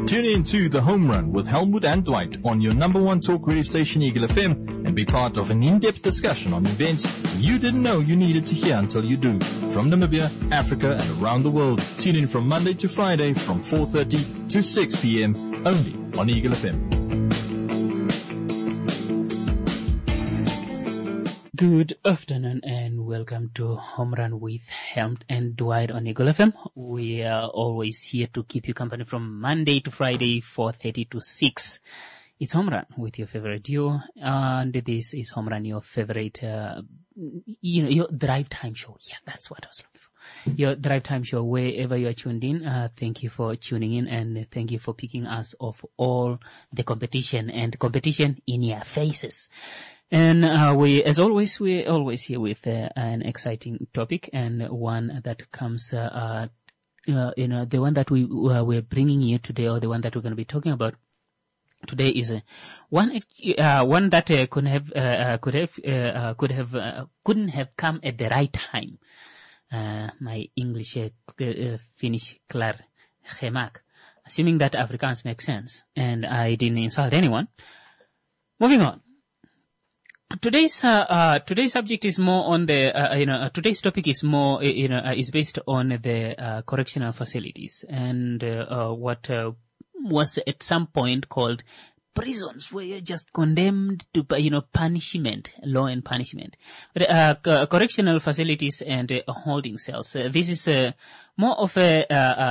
Tune in to The Home Run with Helmut and Dwight on your number one talk radio station, Eagle FM, and be part of an in-depth discussion on events you didn't know you needed to hear until you do. From Namibia, Africa, and around the world. Tune in from Monday to Friday from 4:30 to 6 p.m. only on Eagle FM. Good afternoon and welcome to Home Run with Helmut and Dwight on Eagle FM. We are always here to keep you company from Monday to Friday, 4:30 to 6. It's Home Run with your favorite duo, and this is Home Run, your favorite, your drive time show. Yeah, that's what I was looking for. Your drive time show, wherever you are tuned in. Thank you for tuning in and thank you for picking us off all the competition and competition in your faces. And we're always here with an exciting topic and one that comes, the one that we're bringing you today, or the one that we're going to be talking about today is one that couldn't have come at the right time. My English finish klar gemak, assuming that Afrikaans makes sense, and I didn't insult anyone. Moving on. Today's subject is more on the, today's topic is more, is based on the, correctional facilities and, what, was at some point called prisons, where you're just condemned to, punishment, law and punishment. But, correctional facilities and holding cells. This is, more of a,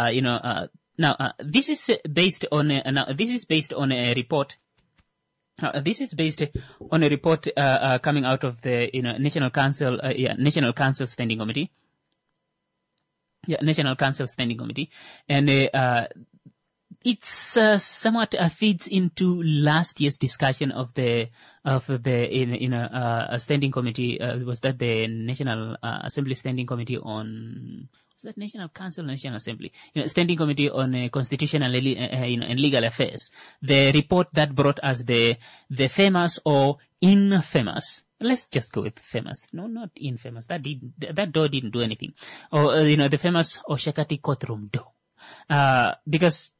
this is based on a report. This is based on a report coming out of the National Council Standing Committee. Yeah, National Council Standing Committee, and it's somewhat feeds into last year's discussion of the Standing Committee. Was that the National Assembly Standing Committee on? Was that National Council or National Assembly? Standing Committee on Constitutional and Legal Affairs. The report that brought us the famous or infamous. Let's just go with famous. No, not infamous. That door didn't do anything. Or, the famous Oshakati courtroom door. Because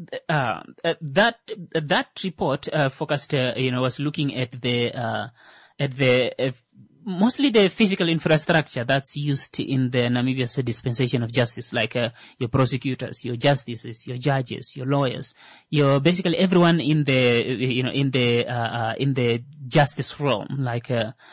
that report focused, was looking at the mostly the physical infrastructure that's used in the Namibia's dispensation of justice, like your prosecutors, your justices, your judges, your lawyers, your basically everyone in the in the justice realm, like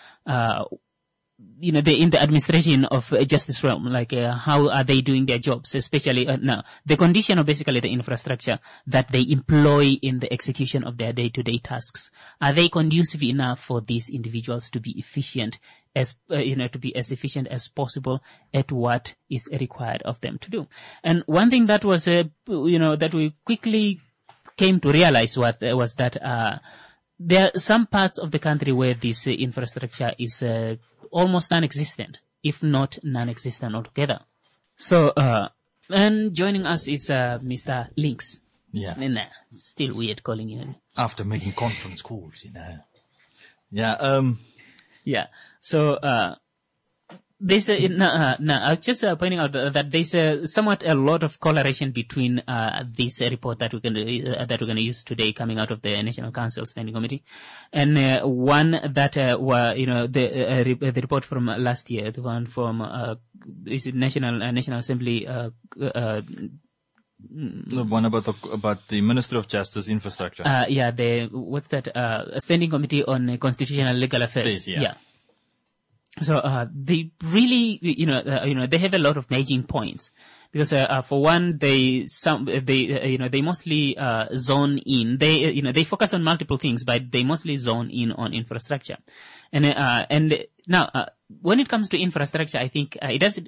in the administration of justice realm, like how are they doing their jobs, especially now the condition of basically the infrastructure that they employ in the execution of their day-to-day tasks. Are they conducive enough for these individuals to be efficient as to be as efficient as possible at what is required of them to do? And one thing that was that we quickly came to realize was that there are some parts of the country where this infrastructure is almost non-existent, if not non-existent altogether. So, and joining us is Mr. Links. Yeah. And still weird calling you. After making conference calls, Yeah. Yeah. So, there's I was just pointing out that there's somewhat a lot of correlation between this report that we're going to use today, coming out of the National Council Standing Committee, and one that the report from last year, the one from is it National Assembly. The one about the Minister of Justice infrastructure. What's that? Standing Committee on Constitutional and Legal Affairs. Yeah. So, they really, they have a lot of major points because, for one, they mostly, zone in, they focus on multiple things, but they mostly zone in on infrastructure. And now, when it comes to infrastructure, I think,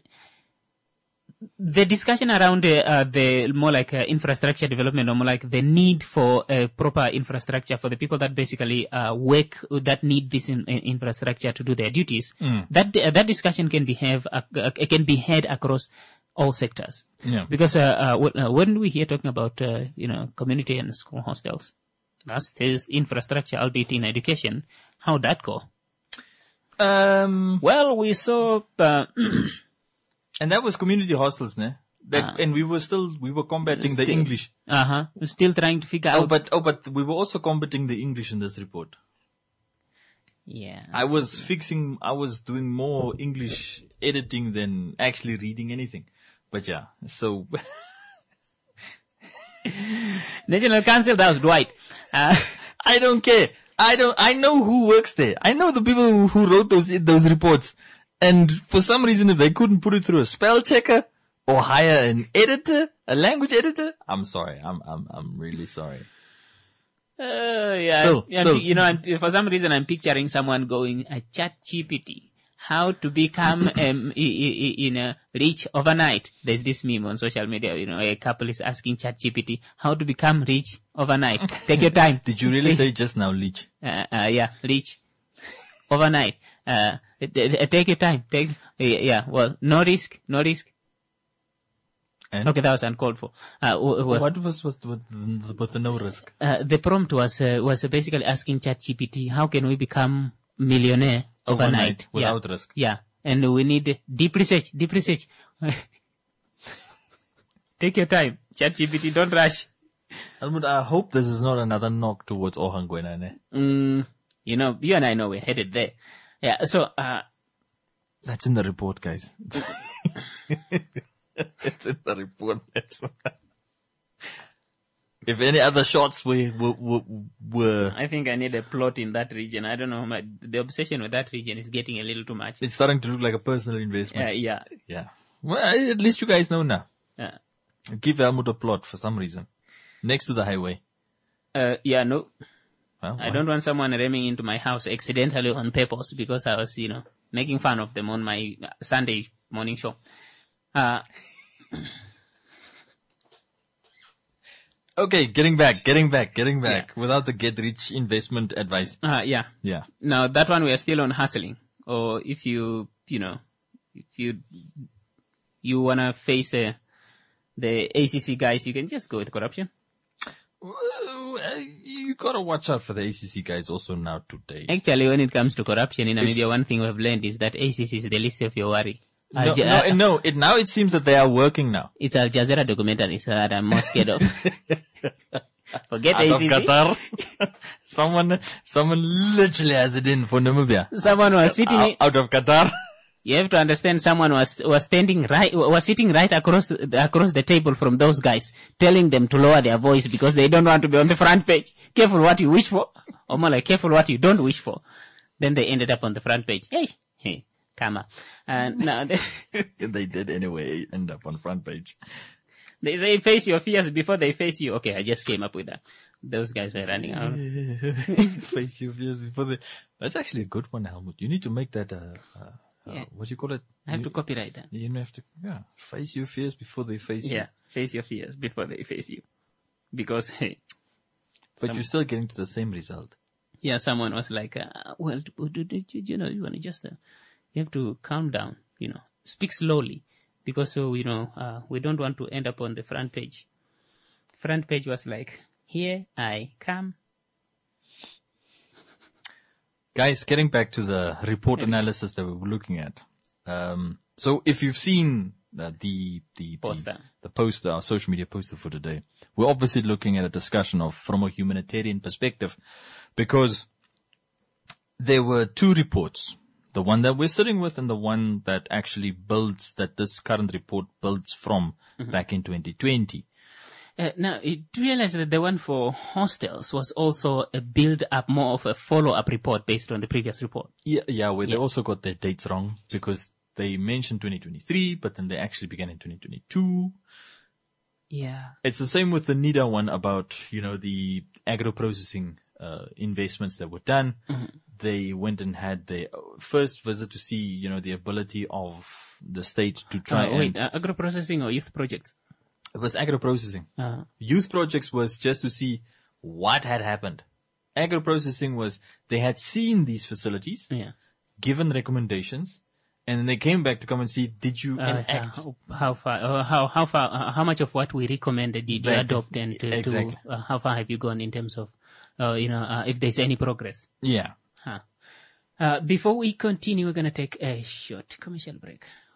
the discussion around the more like infrastructure development, or more like the need for proper infrastructure for the people that basically work that need this infrastructure to do their duties. That discussion can be had across all sectors. Yeah. Because when we hear talking about community and school hostels, that's this infrastructure, albeit in education. How'd that go? Well, we saw. And that was community hostels, ne? And we were combating the English. We're still trying to figure out. But we were also combating the English in this report. Yeah. I was doing more English editing than actually reading anything. But yeah, so. National Council, that was Dwight. I don't care. I know who works there. I know the people who wrote those reports. And for some reason, if they couldn't put it through a spell checker or hire an editor, a language editor, I'm sorry. I'm really sorry. Yeah. Still. You know, for some reason, I'm picturing someone going, ChatGPT. How to become rich overnight. There's this meme on social media, you know, a couple is asking ChatGPT how to become rich overnight. Take your time. Did you really say just now, leech? Yeah, rich overnight. Take your time. Well, no risk. And? Okay, that was uncalled for. What was the no risk? The prompt was basically asking ChatGPT, how can we become millionaire overnight without risk? Yeah. And we need deep research. Take your time. ChatGPT, don't rush. Helmut, I hope this is not another knock towards Ohangwena. You know, you and I know we're headed there. Yeah, so, that's in the report, guys. It's in the report. If any other shots were. I think I need a plot in that region. I don't know. The obsession with that region is getting a little too much. It's starting to look like a personal investment. Yeah. Well, at least you guys know now. Yeah. Give Helmut a plot for some reason. Next to the highway. No. Well, I don't want someone ramming into my house accidentally on purpose because I was, making fun of them on my Sunday morning show. Okay, getting back. Yeah. Without the get rich investment advice. Yeah. Now that one we are still on hustling. Or if you wanna face the ACC guys, you can just go with corruption. Well, you gotta watch out for the ACC guys also now today. Actually, when it comes to corruption in Namibia, one thing we've learned is that ACC is the least of your worry. Now it seems that they are working now. It's Al Jazeera documentaries that I'm more scared of. Forget Out ACC. of Qatar. Someone literally has it in for Namibia. Someone was sitting out of Qatar. You have to understand someone was sitting right across the table from those guys, telling them to lower their voice because they don't want to be on the front page. Careful what you wish for. Or more like careful what you don't wish for. Then they ended up on the front page. Hey, karma. And now they did anyway end up on front page. They say face your fears before they face you. Okay, I just came up with that. Those guys were running out. Face your fears before they. That's actually a good one, Helmut. You need to make that what do you call it? I have to copyright that. You have to, face your fears before they face you. Yeah, face your fears before they face you. Because, hey. But you're still getting to the same result. Yeah, someone was like, you want to just, you have to calm down, speak slowly. Because, we don't want to end up on the front page. Front page was like, here I come. Guys, getting back to the report analysis that we were looking at. So if you've seen the poster, our social media poster for today, we're obviously looking at a discussion from a humanitarian perspective, because there were two reports, the one that we're sitting with and the one that actually this current report builds from back in 2020. Now, you realize that the one for hostels was also a build-up, more of a follow-up report based on the previous report. Yeah, where they also got their dates wrong because they mentioned 2023, but then they actually began in 2022. Yeah. It's the same with the NIDA one about, the agro-processing investments that were done. Mm-hmm. They went and had their first visit to see, the ability of the state to try agro-processing or youth projects? It was agro-processing. Youth projects was just to see what had happened. Agro-processing was they had seen these facilities, given recommendations, and then they came back to come and see, did you enact? How far, how much of what we recommended did you adopt, and exactly. How far have you gone in terms of, if there's any progress? Yeah. Before we continue, we're going to take a short commercial break.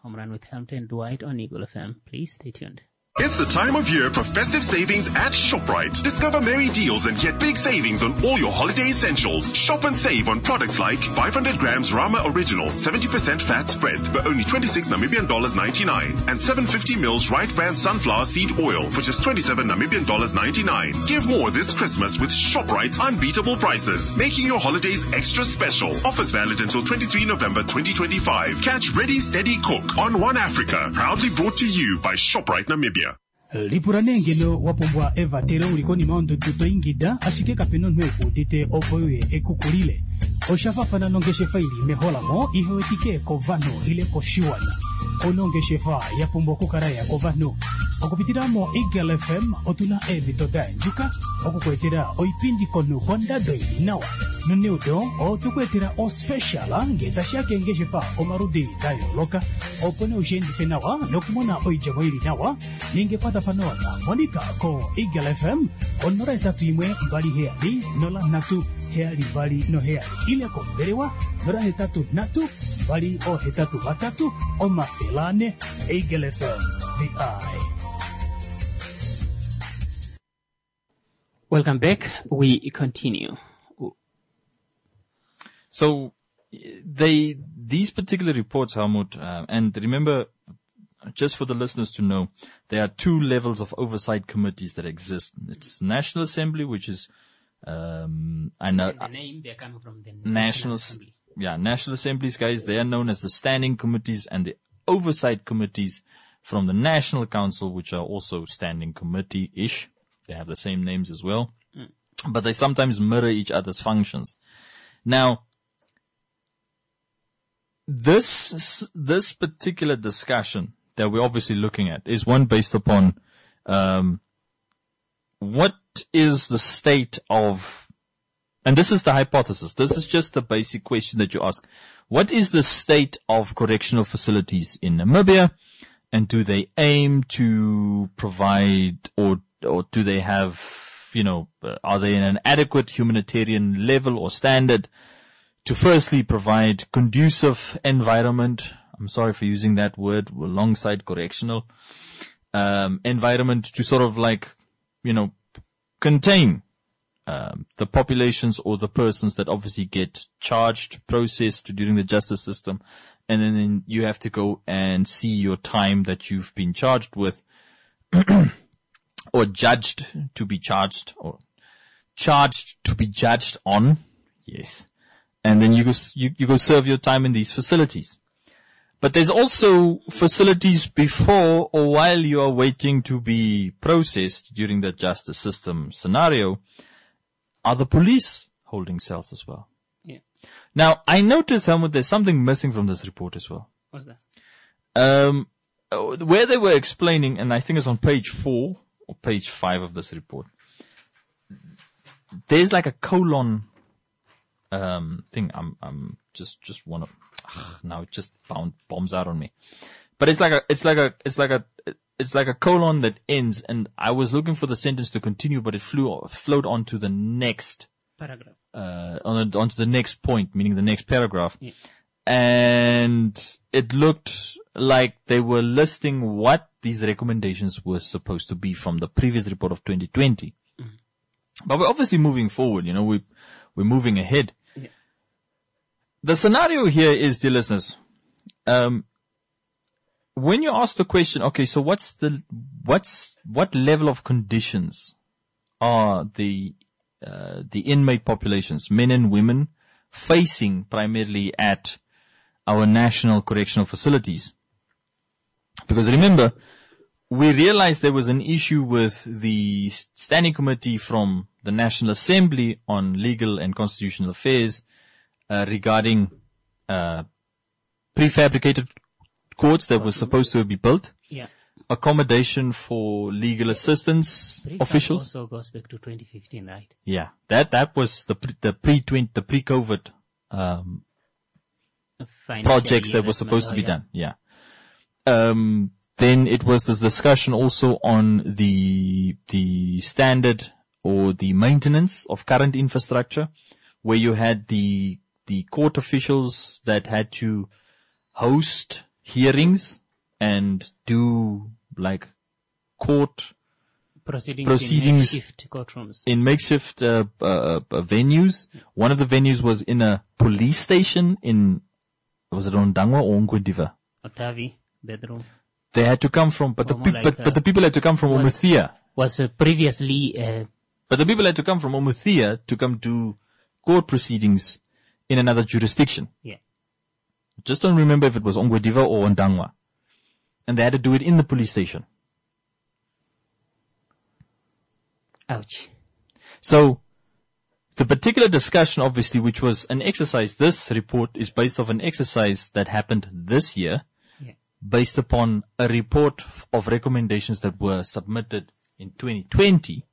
Home Run with Helmut and Dwight on Eagle FM. Please stay tuned. It's the time of year for festive savings at ShopRite. Discover merry deals and get big savings on all your holiday essentials. Shop and save on products like 500 grams Rama Original 70% fat spread for only 26 Namibian dollars 99 and 750 mils Right Brand sunflower seed oil for just 27 Namibian dollars 99. Give more this Christmas with ShopRite's unbeatable prices, making your holidays extra special. Offers valid until 23 November 2025. Catch Ready Steady Cook on One Africa, proudly brought to you by ShopRite Namibia. Lipuranenge no wapombwa Eva tero ulikoni maondo tuto ingida ashike kapeno nweku dite opoye ekukulile oshafafana nongeshe faili mehola mo ihoetike kovano ile koshiwana onongeshe fa yapombwa kukaraya kovano okupitiramo Eagle FM otuna evitoda njuka okukwetera oipindi kono bonda doili nawa noneudo otukwetera o special ngetashake ngeshe fa omarudi dayo loka opone ushendi fenawa nokumona oijamoiri nawa ningepata fanoa Monica ko Eagle FM onora etatu imwe mbali heali nola natu heali mbali no heali ile ko berewa nora etatu natu mbali o hetatu batatu o mafelane Eagle FM VI. Welcome back. We continue. So these particular reports, Helmut, and remember, just for the listeners to know, there are two levels of oversight committees that exist. It's National Assembly, which is, I know The name, they're coming from the National Assembly. Yeah, National Assemblies, guys, they are known as the standing committees, and the oversight committees from the National Council, which are also standing committee-ish. They have the same names as well, but they sometimes mirror each other's functions. Now, this particular discussion that we're obviously looking at is one based upon, what is the state of, and this is the hypothesis. This is just the basic question that you ask. What is the state of correctional facilities in Namibia? And do they aim to provide, or do they have, are they in an adequate humanitarian level or standard to firstly provide conducive environment? I'm sorry for using that word alongside correctional, environment to sort of contain, the populations or the persons that obviously get charged, processed during the justice system. And then you have to go and see your time that you've been charged with or judged to be charged or charged to be judged on. Yes. And then you go serve your time in these facilities. But there's also facilities before or while you are waiting to be processed during the justice system scenario. Are the police holding cells as well? Yeah. Now, I noticed, Helmut, there's something missing from this report as well. What's that? Where they were explaining, and I think it's on page 4 or page 5 of this report, there's like a colon thing. I'm just want to, now it just bombs out on me. But it's like a colon that ends, and I was looking for the sentence to continue, but it flowed onto the next Paragraph. onto the next point, meaning the next paragraph. Yeah. And it looked like they were listing what these recommendations were supposed to be from the previous report of 2020. Mm-hmm. But we're obviously moving forward, we're moving ahead. Yeah. The scenario here is, dear listeners, when you ask the question, okay, so what level of conditions are the inmate populations, men and women, facing primarily at our national correctional facilities? Because remember, we realized there was an issue with the standing committee from the National Assembly on Legal and Constitutional Affairs regarding prefabricated courts that were supposed to be built. Yeah. Accommodation for legal assistance officials. Also goes back to 2015, right? Yeah, that was the pre-COVID projects that were supposed to be done. Yeah. Then it was this discussion also on the standard or the maintenance of current infrastructure, where you had the court officials that had to host hearings and do like court proceedings in makeshift venues. One of the venues was in a police station was it Ondangwa or Ngwediva? Otavi, bedroom. They had to come from, but the people had to come from Umuthia. Was previously, but the people had to come from Umuthia to come to court proceedings in another jurisdiction. Yeah. Just don't remember if it was Ongwediva or Ondangwa. And they had to do it in the police station. Ouch. So, the particular discussion, obviously, which was an exercise, this report is based off an exercise that happened this year, based upon a report of recommendations that were submitted in 2020.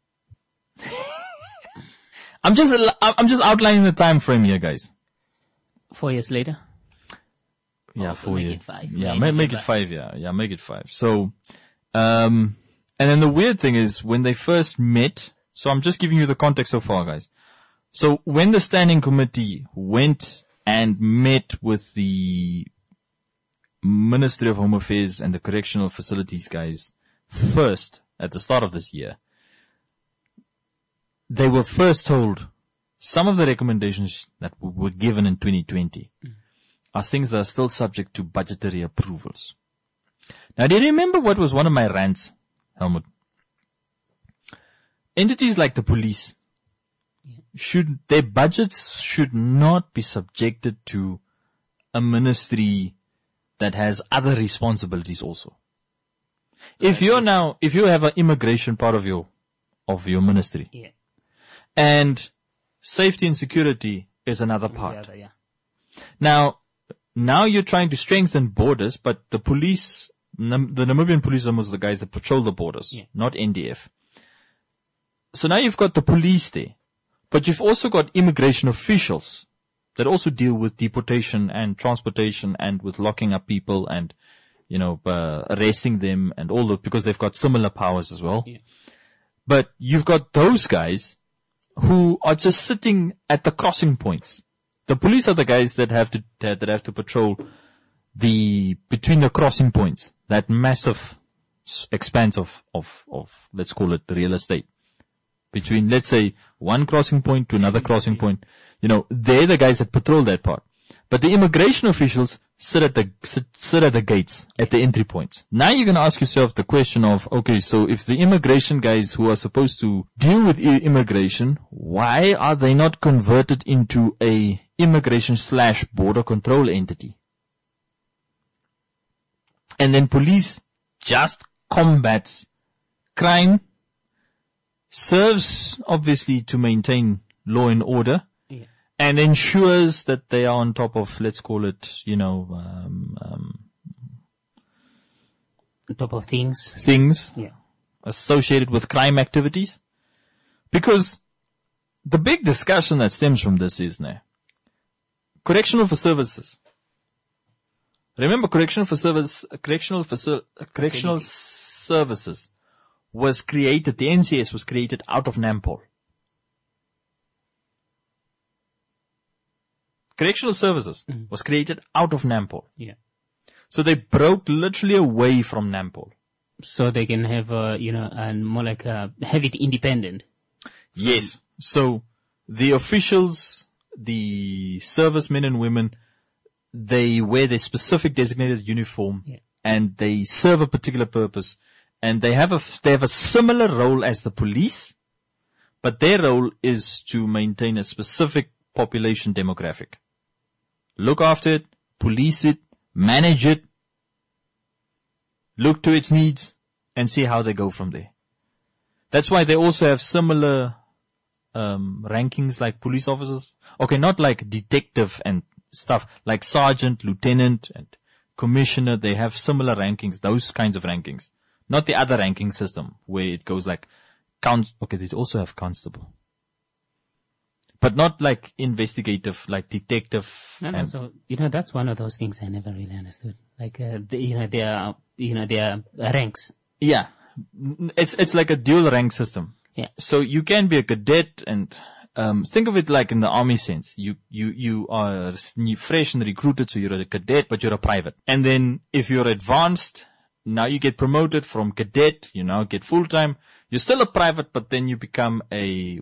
I'm just outlining the time frame here, guys. 4 years later? Yeah, 4 years. Make it 5. Yeah, make it 5, yeah, make it 5. So, and then the weird thing is when they first met, so I'm just giving you the context so far, guys. So when the standing committee went and met with the Ministry of Home Affairs and the Correctional Facilities guys first at the start of this year, they were first told some of the recommendations that were given in 2020 are things that are still subject to budgetary approvals. Now, do you remember what was one of my rants, Helmut? Entities like the police, their budgets should not be subjected to a ministry that has other responsibilities also. If you have an immigration part of your ministry, and safety and security is another part. Now you're trying to strengthen borders, but the police, the Namibian police are most of the guys that patrol the borders, not NDF. So now you've got the police there, but you've also got immigration officials that also deal with deportation and transportation and with locking up people and, arresting them and all that, because they've got similar powers as well. Yeah. But you've got those guys who are just sitting at the crossing points. The police are the guys that have to patrol between the crossing points, that massive expanse of let's call it real estate. Between, let's say, one crossing point to another crossing point. They're the guys that patrol that part. But the immigration officials sit at the gates, at the entry points. Now you're going to ask yourself the question of, okay, so if the immigration guys who are supposed to deal with immigration, why are they not converted into a immigration/border control entity? And then police just combats crime, serves obviously to maintain law and order, and ensures that they are on top of, let's call it, on top of things associated with crime activities. Because the big discussion that stems from this is now correctional services. Remember, correctional services was created, the NCS was created out of NAMPOL. Correctional Services was created out of NAMPOL. Yeah. So they broke literally away from NAMPOL. So they can have, more like have it independent. Yes. So the officials, the servicemen and women, they wear their specific designated uniform and they serve a particular purpose. And they have a similar role as the police, but their role is to maintain a specific population demographic. Look after it, police it, manage it, look to its needs, and see how they go from there. That's why they also have similar rankings like police officers. Okay, not like detective and stuff, like sergeant, lieutenant, and commissioner. They have similar rankings, those kinds of rankings. Not the other ranking system where it goes like okay, they also have constable. But not like investigative, like detective. No, so, that's one of those things I never really understood. Like, their ranks. Yeah. It's like a dual rank system. Yeah. So you can be a cadet and, think of it like in the army sense. You are fresh and recruited, so you're a cadet, but you're a private. And then if you're advanced, now you get promoted from cadet, you now get full-time. You're still a private, but then you become I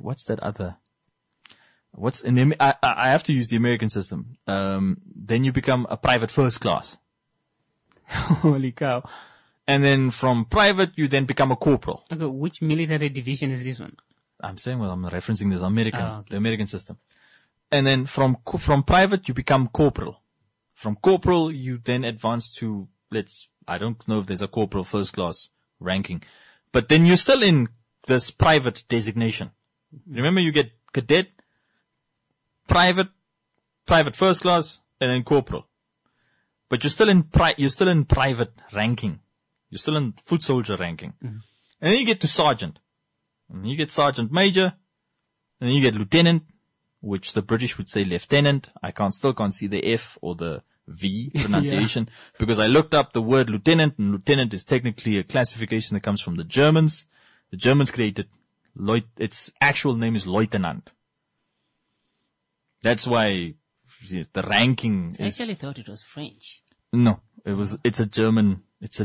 have to use the American system. Then you become a private first class. Holy cow. And then from private, you then become a corporal. Okay, which military division is this one? I'm saying, well, I'm referencing this American, okay. The American system. And then from private, you become corporal. From corporal, you then advance to, I don't know if there's a corporal first class ranking, but then you're still in this private designation. Remember, you get cadet, private first class, and then corporal. But you're still in private ranking. You're still in foot soldier ranking. Mm-hmm. And then you get to sergeant. And you get sergeant major. And then you get lieutenant, which the British would say lieutenant. I still can't see the F or the V pronunciation because I looked up the word lieutenant, and lieutenant is technically a classification that comes from the Germans. The Germans created its actual name is lieutenant. That's why the ranking I actually thought it was French. No, it's German, it's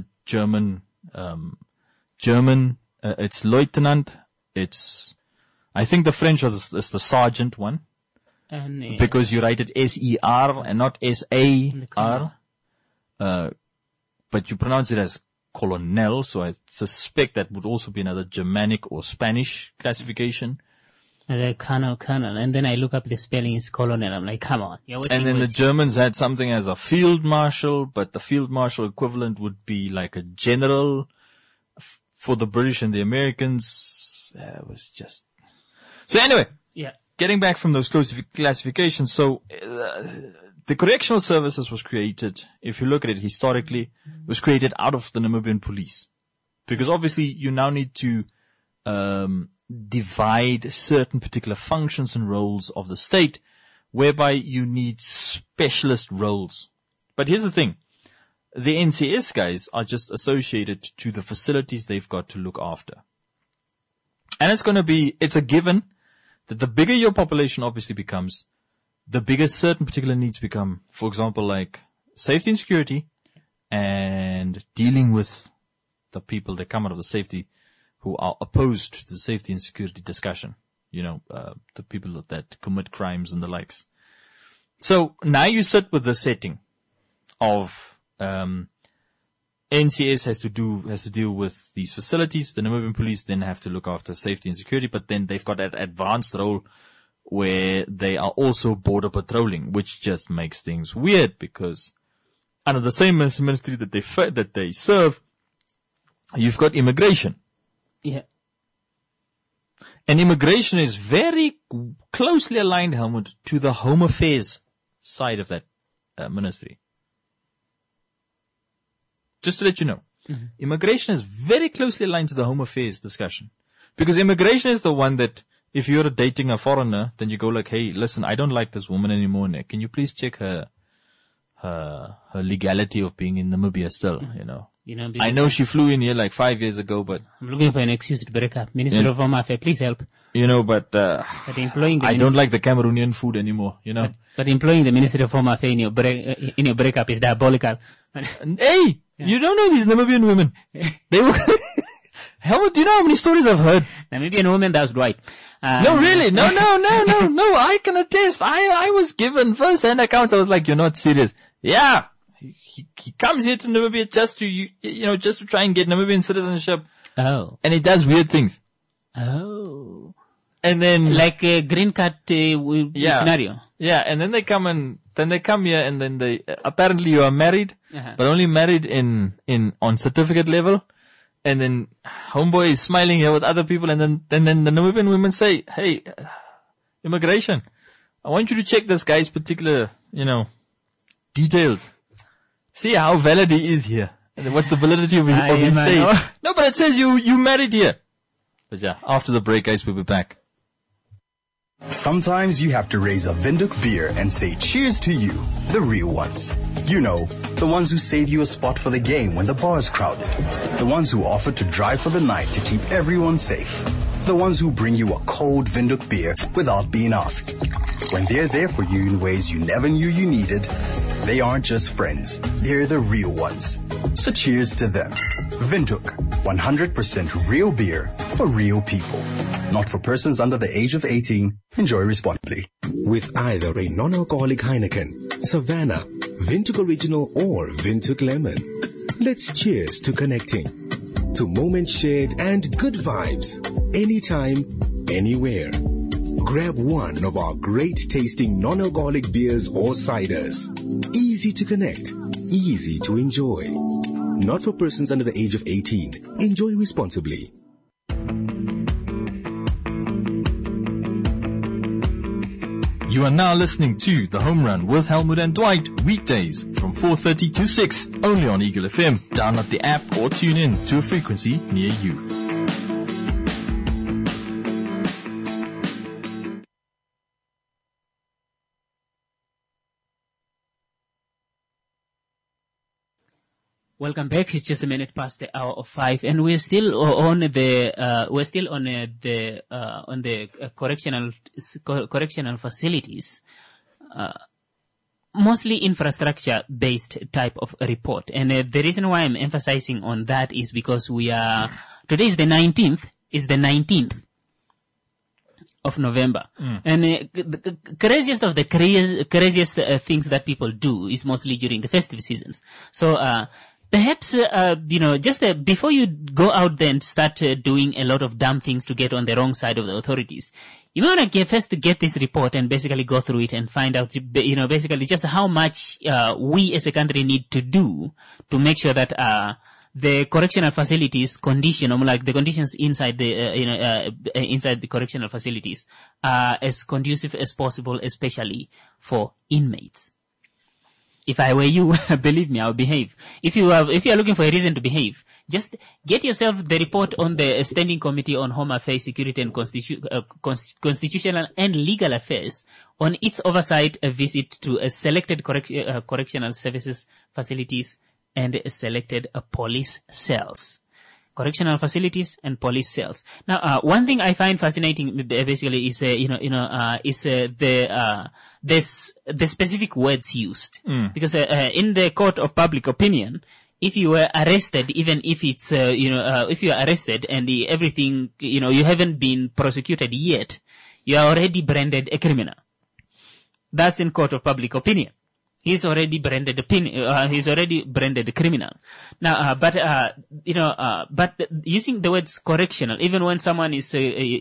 lieutenant. I think the French is the sergeant one. And, because you write it S-E-R and not S-A-R. But you pronounce it as colonel, so I suspect that would also be another Germanic or Spanish classification. Like colonel. And then I look up the spelling is colonel. I'm like, come on. And then the Germans had something as a field marshal, but the field marshal equivalent would be like a general. For the British and the Americans, it was just. So anyway. Yeah. Getting back from those classifications, so the correctional services was created, if you look at it historically, was created out of the Namibian police. Because obviously you now need to divide certain particular functions and roles of the state, whereby you need specialist roles. But here's the thing. The NCS guys are just associated to the facilities they've got to look after. And it's a given that the bigger your population obviously becomes, the bigger certain particular needs become. For example, like safety and security and dealing with the people that come out of the safety who are opposed to the safety and security discussion. The people that commit crimes and the likes. So now you sit with the setting of, NCS has to deal with these facilities. The Namibian police then have to look after safety and security, but then they've got that advanced role where they are also border patrolling, which just makes things weird because under the same ministry that they serve, you've got immigration. Yeah. And immigration is very closely aligned, Helmut, to the Home Affairs side of that ministry. Just to let you know, Immigration is very closely aligned to the Home Affairs discussion. Because immigration is the one that, if you're dating a foreigner, then you go like, hey, listen, I don't like this woman anymore, Nick. Can you please check her legality of being in Namibia still, you know? I know she flew in here like 5 years ago, but I'm looking for an excuse to break up. Minister of Home Affairs, please help. But employing I don't like the Cameroonian food anymore, But employing the Minister of Home Affairs in your breakup is diabolical. Hey, you don't know these Namibian women. They were, Helmut, do you know how many stories I've heard? Namibian women, that's right. No, really? No, I can attest. I was given first-hand accounts. I was like, you're not serious. Yeah. He comes here to Namibia just to try and get Namibian citizenship. Oh. And he does weird things. Oh. And then. Like a green card scenario. Yeah, and then they come here and then they, apparently you are married, but only married on certificate level. And then homeboy is smiling here with other people, and then the Namibian women say, hey, immigration, I want you to check this guy's particular, details. See how valid he is here. And what's the validity of his stay. No, but it says you married here. But yeah, after the break, guys, we'll be back. Sometimes you have to raise a Windhoek beer and say cheers to you, the real ones. The ones who saved you a spot for the game when the bar is crowded. The ones who offered to drive for the night to keep everyone safe. The ones who bring you a cold Windhoek beer without being asked. When they're there for you in ways you never knew you needed, they aren't just friends, they're the real ones. So cheers to them. Windhoek, 100% real beer for real people. Not for persons under the age of 18. Enjoy responsibly. With either a non-alcoholic Heineken, Savannah, Windhoek Original or Windhoek Lemon. Let's cheers to connecting, to moments shared and good vibes, anytime, anywhere. Grab one of our great tasting non-alcoholic beers or ciders. Easy to connect, easy to enjoy. Not for persons under the age of 18. Enjoy responsibly. You are now listening to The Home Run with Helmut and Dwight, weekdays from 4:30 to 6, only on Eagle FM. Download the app or tune in to a frequency near you. Welcome back. It's just a minute past the hour of 5, and we're still on the correctional facilities, mostly infrastructure-based type of report. And the reason why I'm emphasizing on that is because today is the 19th. Is the 19th of November, and the craziest of the craziest things that people do is mostly during the festive seasons. So. Perhaps, just before you go out there and start doing a lot of dumb things to get on the wrong side of the authorities, you want to first get this report and basically go through it and find out, basically just how much we as a country need to do to make sure that the correctional facilities condition, or like the conditions inside the inside the correctional facilities, are as conducive as possible, especially for inmates. If I were you, believe me, I'll behave. If you are looking for a reason to behave, just get yourself the report on the Standing Committee on Home Affairs, Security and Constitutional and Legal Affairs on its oversight, a visit to a selected correctional services facilities and selected police cells. Correctional facilities and police cells. Now, one thing I find fascinating basically is, the specific words used. Because, in the court of public opinion, if you were arrested, even if it's, if you are arrested and everything, you haven't been prosecuted yet, you are already branded a criminal. That's in court of public opinion. He's already branded a criminal. Now, but using the words correctional, even when someone is,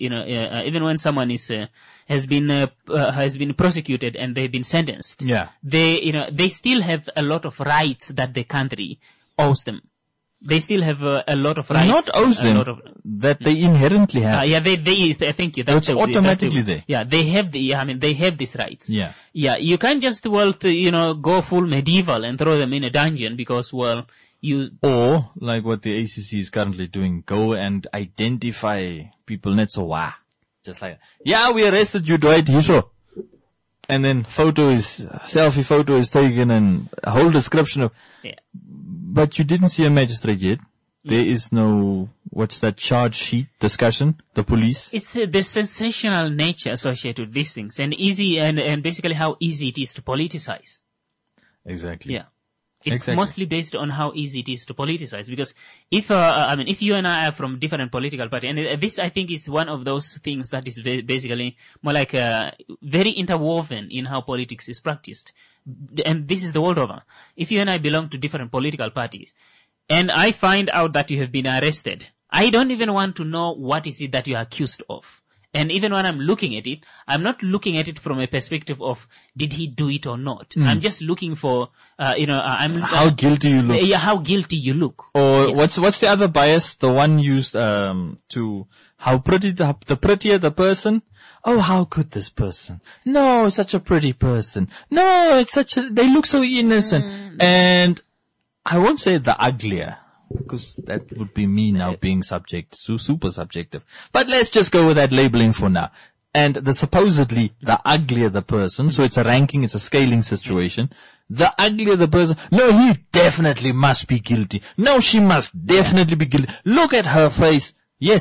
has been prosecuted and they've been sentenced. Yeah. They still have a lot of rights that the country owes them. They still have a lot of rights. Not owes them, that they inherently have. Thank you. That's automatically there. Yeah, they have they have these rights. Yeah. Yeah, you can't just, go full medieval and throw them in a dungeon because, or, like what the ACC is currently doing, go and identify people not so just like, yeah, we arrested you, Dwight, you saw. And then selfie photo is taken and a whole description of, yeah. But you didn't see a magistrate yet. There is no, what's that charge sheet discussion? The police? It's the sensational nature associated with these things and and basically how easy it is to politicize. Exactly. Yeah. It's mostly based on how easy it is to politicize because if you and I are from different political parties, and this I think is one of those things that is basically more like, very interwoven in how politics is practiced. And this is the world over. If you and I belong to different political parties, and I find out that you have been arrested, I don't even want to know what is it that you are accused of. And even when I'm looking at it, I'm not looking at it from a perspective of did he do it or not. I'm just looking for, how guilty you look. Yeah, how guilty you look. Or what's the other bias? The one used to how pretty the prettier the person. Oh, how could this person? No, such a pretty person. No, they look so innocent. And I won't say the uglier, because that would be me now being super subjective. But let's just go with that labeling for now. And supposedly the uglier the person, so it's a ranking, it's a scaling situation. The uglier the person, no, he definitely must be guilty. No, she must definitely be guilty. Look at her face. Yes,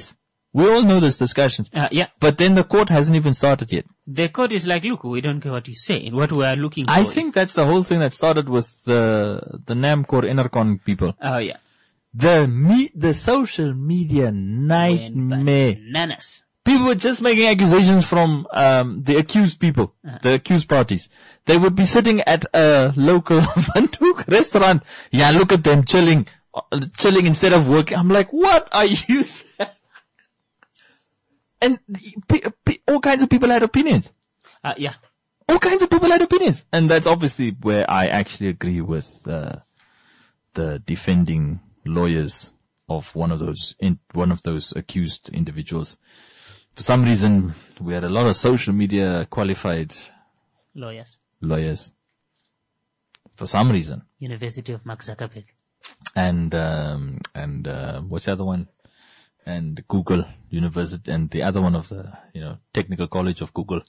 We all know this discussions. Yeah. But then the court hasn't even started yet. The court is like, look, we don't care what you say. What we are looking for I think that's the whole thing that started with the Namcor Enercon people. Oh, yeah. The social media nightmare. Bananas. People were just making accusations from the accused people, the accused parties. They would be sitting at a local Windhoek restaurant. Yeah, look at them chilling instead of working. I'm like, what are you saying? And all kinds of people had opinions. Yeah. All kinds of people had opinions. And that's obviously where I actually agree with the defending lawyers of one of those accused individuals. For some reason, we had a lot of social media qualified lawyers. For some reason. University of Mark Zuckerberg. And what's the other one? And Google University, and the other one of the, Technical College of Google.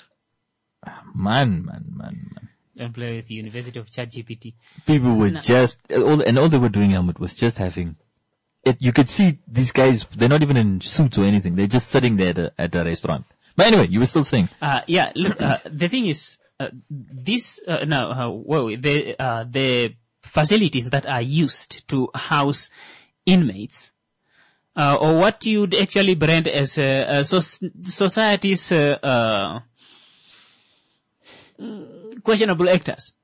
Man. Don't play with the University of ChatGPT. People were all they were doing, Helmut, was just having it. You could see these guys, they're not even in suits or anything. They're just sitting there at a restaurant. But anyway, you were still saying. Yeah, look, the thing is, the facilities that are used to house inmates, or what you'd actually brand as society's questionable actors.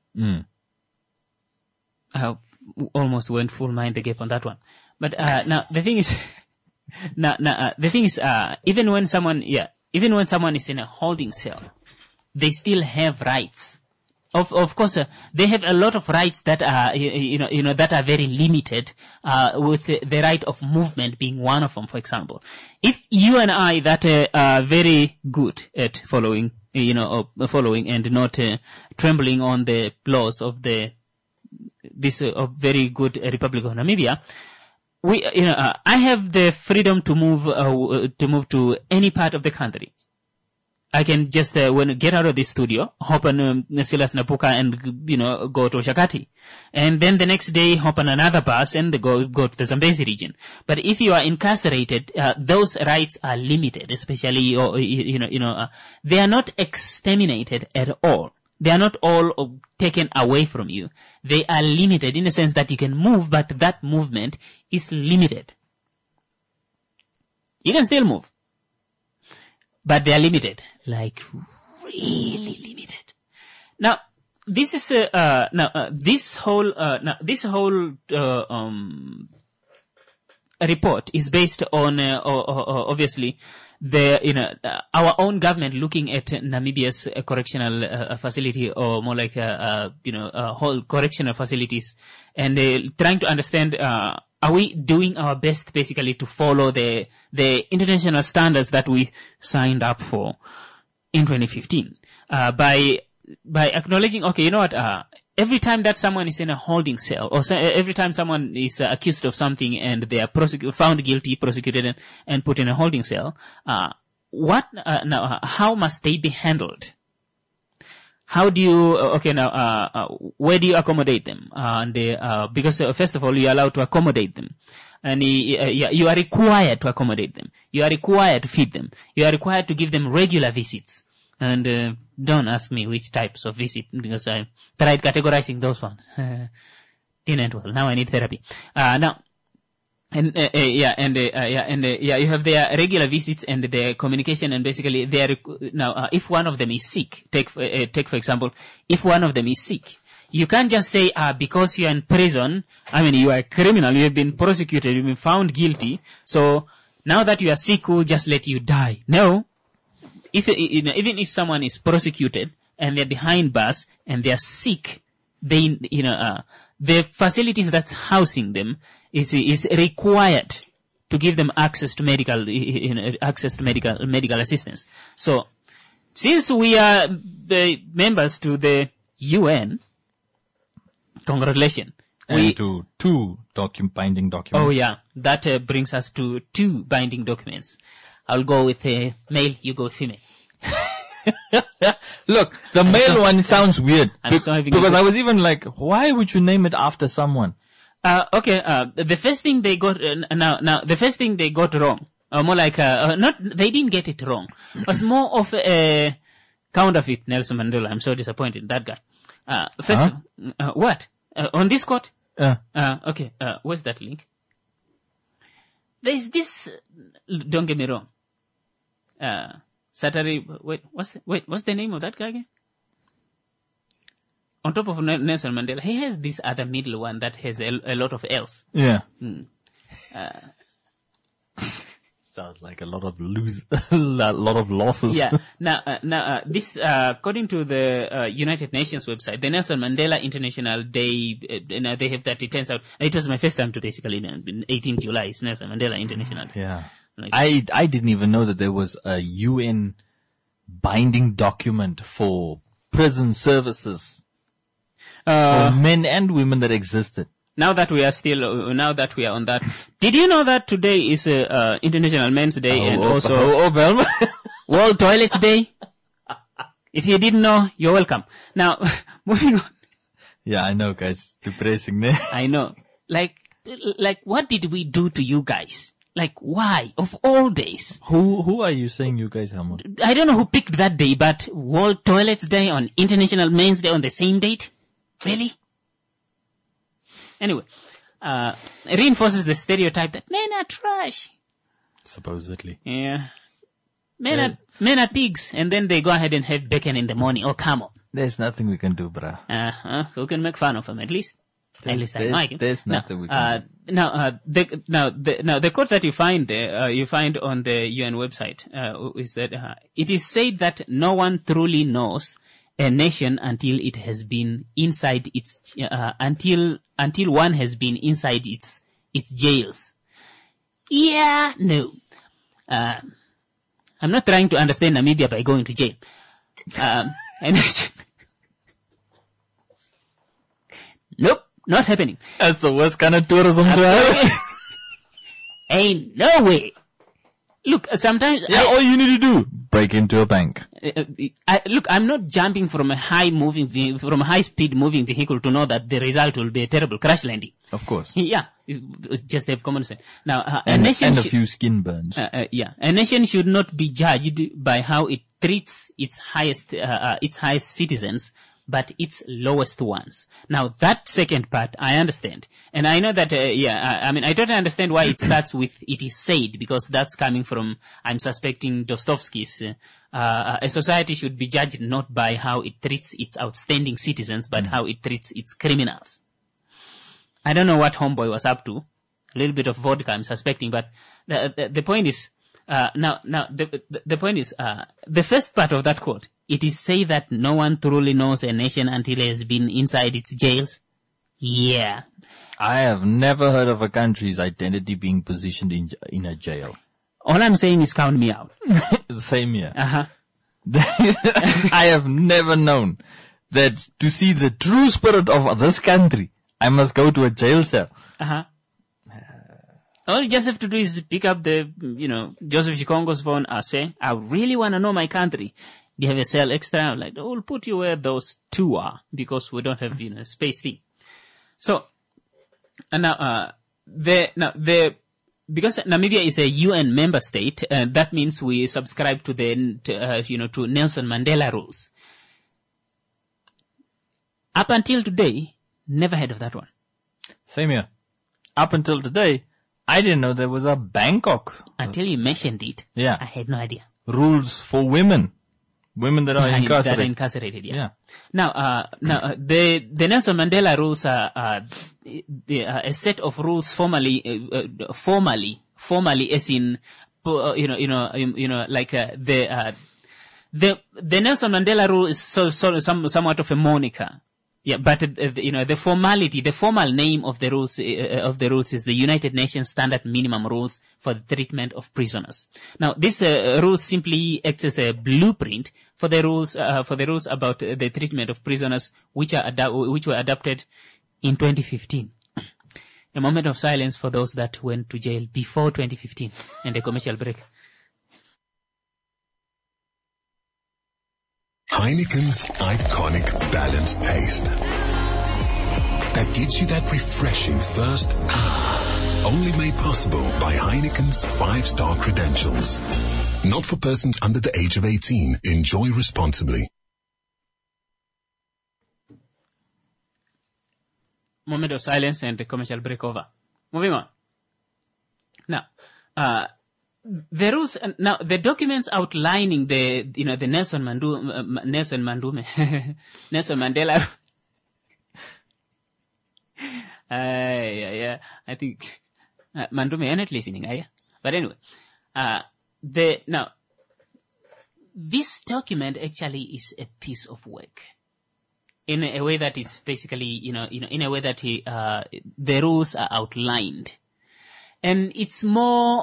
I almost went full mind the gap on that one. But now the thing is, even when someone is in a holding cell, they still have rights. Of course, they have a lot of rights that are, that are very limited, with the right of movement being one of them, for example. If you and I that are very good at following and not trembling on the laws of this very good Republic of Namibia, I have the freedom to move to any part of the country. I can just, when I get out of this studio, hop on Silas Napuka and, go to Oshakati. And then the next day, hop on another bus and go to the Zambezi region. But if you are incarcerated, those rights are limited, especially, they are not exterminated at all. They are not all taken away from you. They are limited in the sense that you can move, but that movement is limited. You can still move, but they are limited. Like, really limited. Now, this is, this whole report is based on, obviously, our own government looking at Namibia's correctional facility, or more like, whole correctional facilities, and trying to understand, are we doing our best basically to follow the international standards that we signed up for in 2015, by acknowledging, okay, you know what, every time that someone is in a holding cell, or every time someone is accused of something and they are found guilty, prosecuted, and put in a holding cell, how must they be handled? How do you, where do you accommodate them? Because first of all, you're allowed to accommodate them. And you are required to accommodate them. You are required to feed them. You are required to give them regular visits. And don't ask me which types of visit, because I tried categorizing those ones. Didn't well. Now I need therapy. You have their regular visits and their communication, and basically if one of them is sick, take for example, if one of them is sick, you can't just say, because you're in prison, you are a criminal, you have been prosecuted, you've been found guilty, so now that you are sick, we'll just let you die. No. Even if someone is prosecuted and they're behind bars and they're sick, the facilities that's housing them is required to give them access to medical assistance. So, since we are the members to the UN, congratulations. And to two binding documents. Oh yeah, that brings us to 2 binding documents. I'll go with male, you go with female. Look, the male one sounds weird. Because I was even like, why would you name it after someone? The first thing they got, the first thing they got wrong more like they didn't get it wrong. It was more of a counterfeit Nelson Mandela. I'm so disappointed in that guy. First, what? On Discord? Okay, where's that link? There's this, don't get me wrong. Saturday, what's the name of that guy again? On top of Nelson Mandela, he has this other middle one that has a lot of L's. Yeah. Sounds like a lot of losses. Yeah. Now, this, according to the United Nations website, the Nelson Mandela International Day, they have that. It turns out it was my first time to basically, 18th July is Nelson Mandela International Day. Yeah. I didn't even know that there was a UN binding document for prison services for men and women that existed. Now that we are on that, did you know that today is International Men's Day and also World Toilets Day? If you didn't know, you're welcome. Now, moving on. Yeah, I know, guys. Depressing, ne? I know. Like, what did we do to you guys? Like, why? Of all days. Who are you saying you guys, Helmut? I don't know who picked that day, but World Toilets Day on International Men's Day on the same date? Really? Anyway, reinforces the stereotype that men are trash. Supposedly. Yeah. Men are pigs, and then they go ahead and have bacon in the morning. Oh, come on. There's nothing we can do, bruh. Who can make fun of them? At least I like him. There's nothing we can do. The quote that you find there, you find on the UN website, is that it is said that no one truly knows a nation until it has been inside its until one has been inside its jails. Yeah, no. I'm not trying to understand Namibia by going to jail. Nope, not happening. That's the worst kind of tourism to have. Ain't no way. Look, sometimes... Yeah, all you need to do, break into a bank. Look, I'm not jumping from a high-speed moving vehicle to know that the result will be a terrible crash landing. Of course. Yeah, just have common sense. Now, and a few skin burns. Yeah, a nation should not be judged by how it treats its highest citizens, but its lowest ones. Now, that second part, I understand. And I know that, I totally understand why it starts with "it is said," because that's coming from, I'm suspecting, Dostoevsky's, a society should be judged not by how it treats its outstanding citizens, but how it treats its criminals. I don't know what Homeboy was up to. A little bit of vodka, I'm suspecting, but the point is, the point is, the first part of that quote, it is said that no one truly knows a nation until it has been inside its jails. Yeah. I have never heard of a country's identity being positioned in a jail. All I'm saying is count me out. Same here. Uh-huh. I have never known that to see the true spirit of this country, I must go to a jail cell. Uh-huh. All you just have to do is pick up the, Joseph Chikongo's phone and say, I really want to know my country. Do you have a cell extra? I'm like, we'll put you where those two are because we don't have, space thing. So, and because Namibia is a UN member state, that means we subscribe to to Nelson Mandela rules. Up until today, never heard of that one. Same here. Up until today, I didn't know there was a Bangkok. Until you mentioned it. Yeah. I had no idea. Rules for women. Women that are incarcerated. That are incarcerated, yeah. Now, the Nelson Mandela rules are a set of rules formally as in, the Nelson Mandela rule is somewhat of a moniker. Yeah, but the formal name of the rules is the United Nations Standard Minimum Rules for the Treatment of Prisoners. Now, this rules simply acts as a blueprint for the rules about the treatment of prisoners, which were adopted in 2015. A moment of silence for those that went to jail before 2015, and a commercial break. Heineken's iconic balanced taste that gives you that refreshing first Only made possible by Heineken's 5-star credentials. Not for persons under the age of 18. Enjoy responsibly. Moment of silence and a commercial break over. Moving on. Now, the rules, now the documents outlining the Nelson Mandela. Yeah, I think, Mandume, you're not listening, are you? But anyway, now, this document actually is a piece of work. In a way that it's basically, in a way that the rules are outlined. And it's more,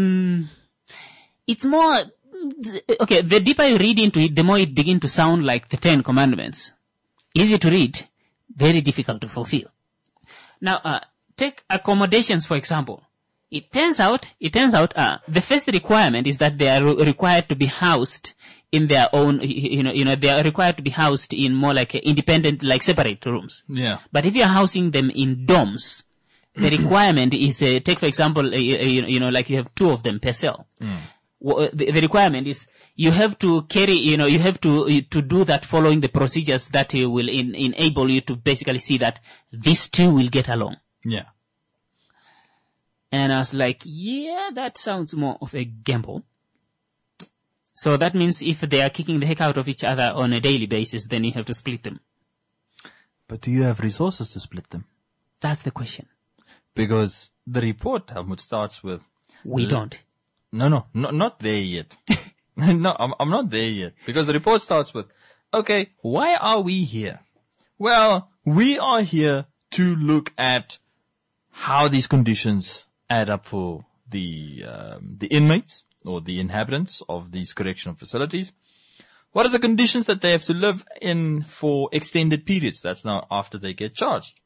okay, the deeper you read into it, the more it begins to sound like the 10 Commandments. Easy to read, very difficult to fulfill. Now, take accommodations, for example. It turns out, the first requirement is that they are required to be housed in their own, they are required to be housed in more like independent, like separate rooms. Yeah. But if you're housing them in dorms, the requirement is, take for example, like you have 2 of them per cell. The requirement is you have to carry, you have to do that following the procedures that will enable you to basically see that these 2 will get along. Yeah. And I was like, yeah, that sounds more of a gamble. So that means if they are kicking the heck out of each other on a daily basis, then you have to split them. But do you have resources to split them? That's the question. Because the report, Helmut, starts with... We don't. No, not there yet. No, I'm not there yet. Because the report starts with, okay, why are we here? Well, we are here to look at how these conditions add up for the inmates or the inhabitants of these correctional facilities. What are the conditions that they have to live in for extended periods? That's now after they get charged.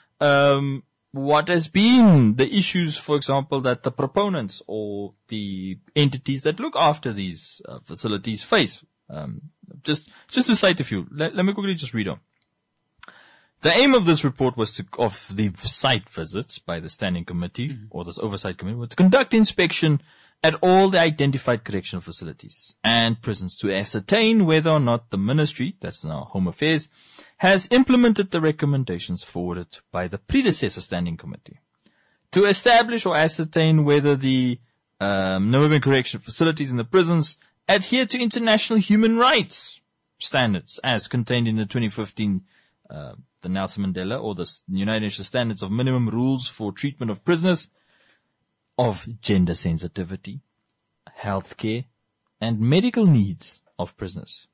What has been the issues, for example, that the proponents or the entities that look after these facilities face? Just to cite a few. Let me quickly just read on. The aim of this report was of the site visits by the Standing Committee, or this Oversight Committee, was to conduct inspection at all the identified correctional facilities and prisons to ascertain whether or not the ministry, that's now Home Affairs, has implemented the recommendations forwarded by the predecessor Standing Committee. To establish or ascertain whether the Namibian correctional facilities and the prisons adhere to international human rights standards as contained in the 2015 the Nelson Mandela or the United Nations Standards of Minimum Rules for Treatment of Prisoners, of gender sensitivity, healthcare, and medical needs of prisoners.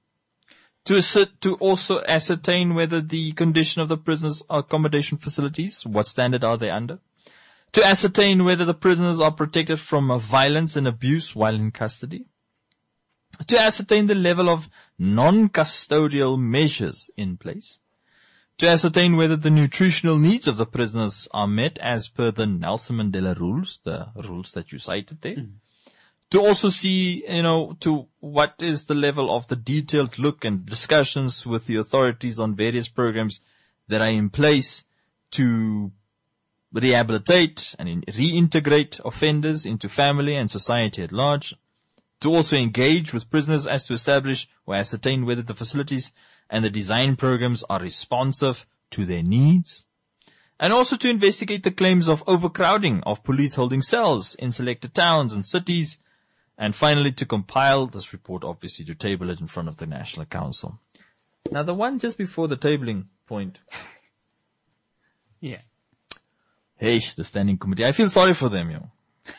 To also ascertain whether the condition of the prisoners' accommodation facilities, what standard are they under? To ascertain whether the prisoners are protected from violence and abuse while in custody. To ascertain the level of non-custodial measures in place. To ascertain whether the nutritional needs of the prisoners are met as per the Nelson Mandela rules, the rules that you cited there. To also see, to what is the level of the detailed look and discussions with the authorities on various programs that are in place to rehabilitate and reintegrate offenders into family and society at large. To also engage with prisoners as to establish or ascertain whether the facilities and the design programs are responsive to their needs. And also to investigate the claims of overcrowding of police holding cells in selected towns and cities. And finally, to compile this report, obviously, to table it in front of the National Council. Now, the one just before the tabling point. Yeah. Hey, the Standing Committee. I feel sorry for them,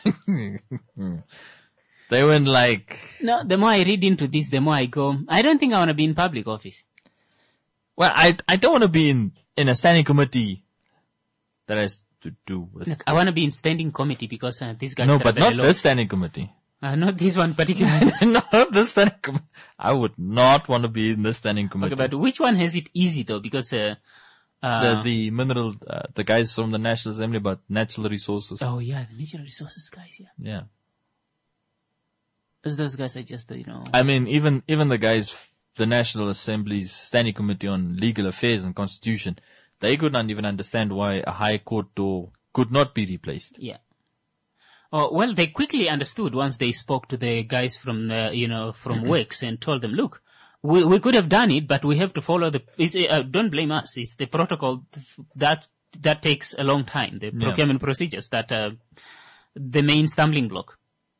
They went like... No, the more I read into this, the more I go, I don't think I want to be in public office. Well, I don't want to be in a standing committee that has to do with... Look, I want to be in standing committee because these guys... No, but not this standing committee. Not this one particularly. Not this standing committee. I would not want to be in this standing committee. Okay, but which one has it easy though? Because... the mineral, the guys from the National Assembly about natural resources. Oh yeah, the natural resources guys, yeah. Yeah. Because those guys are just, I mean, even the guys, the National Assembly's Standing Committee on Legal Affairs and Constitution, they could not even understand why a high court door could not be replaced. Yeah. Oh, well, they quickly understood once they spoke to the guys from, from WEX and told them, look, we could have done it, but we have to follow don't blame us. It's the protocol that takes a long time. The procurement procedures that the main stumbling block.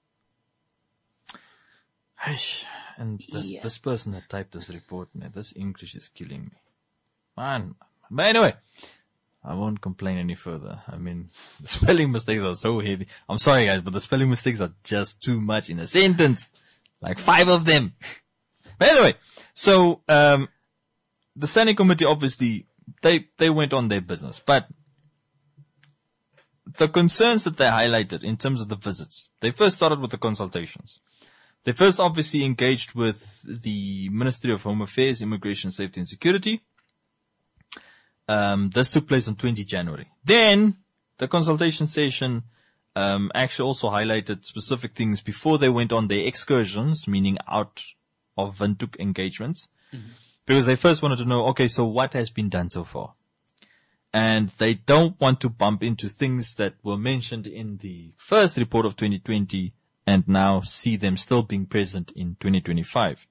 And this person that typed this report, man, this English is killing me. Man. But anyway, I won't complain any further. I mean, the spelling mistakes are so heavy. I'm sorry, guys, but the spelling mistakes are just too much in a sentence. Like 5 of them. But anyway, so the Standing Committee, obviously, they went on their business. But the concerns that they highlighted in terms of the visits, they first started with the consultations. They first obviously engaged with the Ministry of Home Affairs, Immigration, Safety and Security. This took place on 20 January. Then the consultation session actually also highlighted specific things before they went on their excursions, meaning out of Windhoek engagements, because they first wanted to know, okay, so what has been done so far? And they don't want to bump into things that were mentioned in the first report of 2020 and now see them still being present in 2025.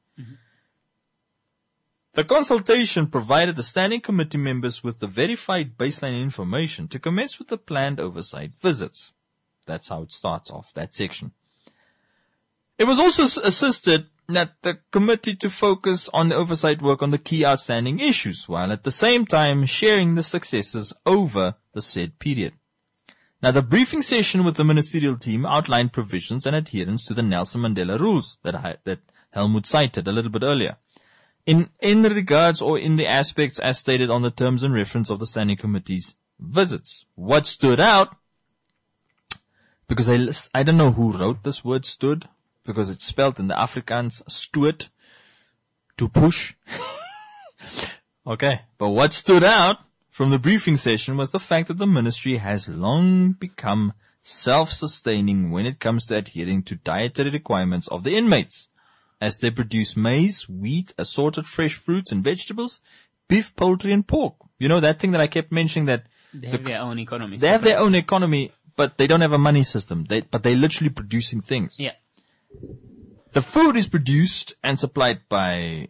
The consultation provided the Standing Committee members with the verified baseline information to commence with the planned oversight visits. That's how it starts off, that section. It was also assisted that the committee to focus on the oversight work on the key outstanding issues, while at the same time sharing the successes over the said period. Now, the briefing session with the ministerial team outlined provisions and adherence to the Nelson Mandela rules that Helmut cited a little bit earlier. In the regards or in the aspects as stated on the terms and reference of the Standing Committee's visits. What stood out, because I don't know who wrote this word stood, because it's spelled in the Afrikaans stoot, to push. Okay, but what stood out from the briefing session was the fact that the ministry has long become self-sustaining when it comes to adhering to dietary requirements of the inmates, as they produce maize, wheat, assorted fresh fruits and vegetables, beef, poultry and pork. You know, that thing that I kept mentioning, that they have their own economy. They have their own economy, but they don't have a money system. But they're literally producing things. Yeah. The food is produced and supplied by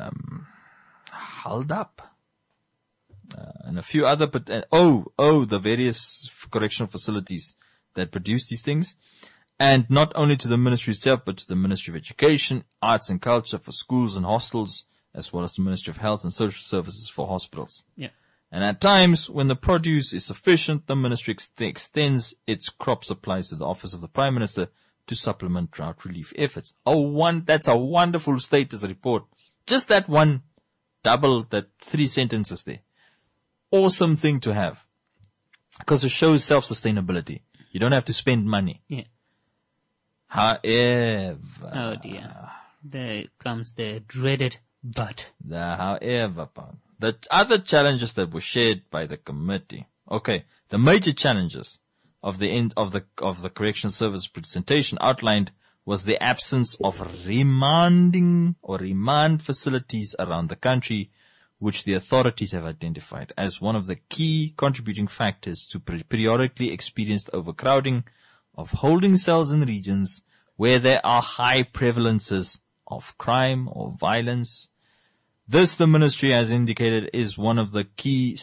Haldap and a few other, the various correctional facilities that produce these things. And not only to the ministry itself, but to the Ministry of Education, Arts and Culture for schools and hostels, as well as the Ministry of Health and Social Services for hospitals. Yeah. And at times, when the produce is sufficient, the ministry extends its crop supplies to the Office of the Prime Minister to supplement drought relief efforts. That's a wonderful status report. Just that one that 3 sentences there. Awesome thing to have. Because it shows self-sustainability. You don't have to spend money. Yeah. However. Oh dear. There comes the dreaded but. The other challenges that were shared by the committee. Okay. The major challenges of the end of the correction service presentation outlined was the absence of remand facilities around the country, which the authorities have identified as one of the key contributing factors to periodically experienced overcrowding of holding cells in regions where there are high prevalences of crime or violence. This, the ministry has indicated, is one of the key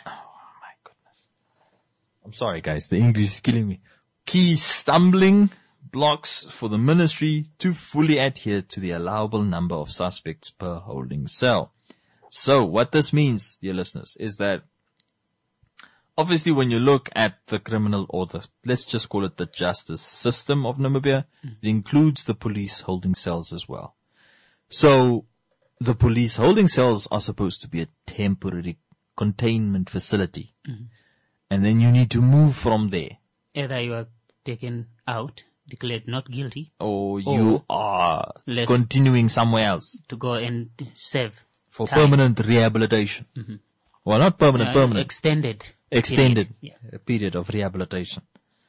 I'm sorry, guys, the English is killing me. Key stumbling blocks for the ministry to fully adhere to the allowable number of suspects per holding cell. So what this means, dear listeners, is that obviously when you look at the criminal or let's just call it the justice system of Namibia, it includes the police holding cells as well. So the police holding cells are supposed to be a temporary containment facility. And then you need to move from there. Either you are taken out, declared not guilty, or you are continuing somewhere else. To go and serve. For time. Permanent rehabilitation. Well, not permanent. Extended. Period of rehabilitation.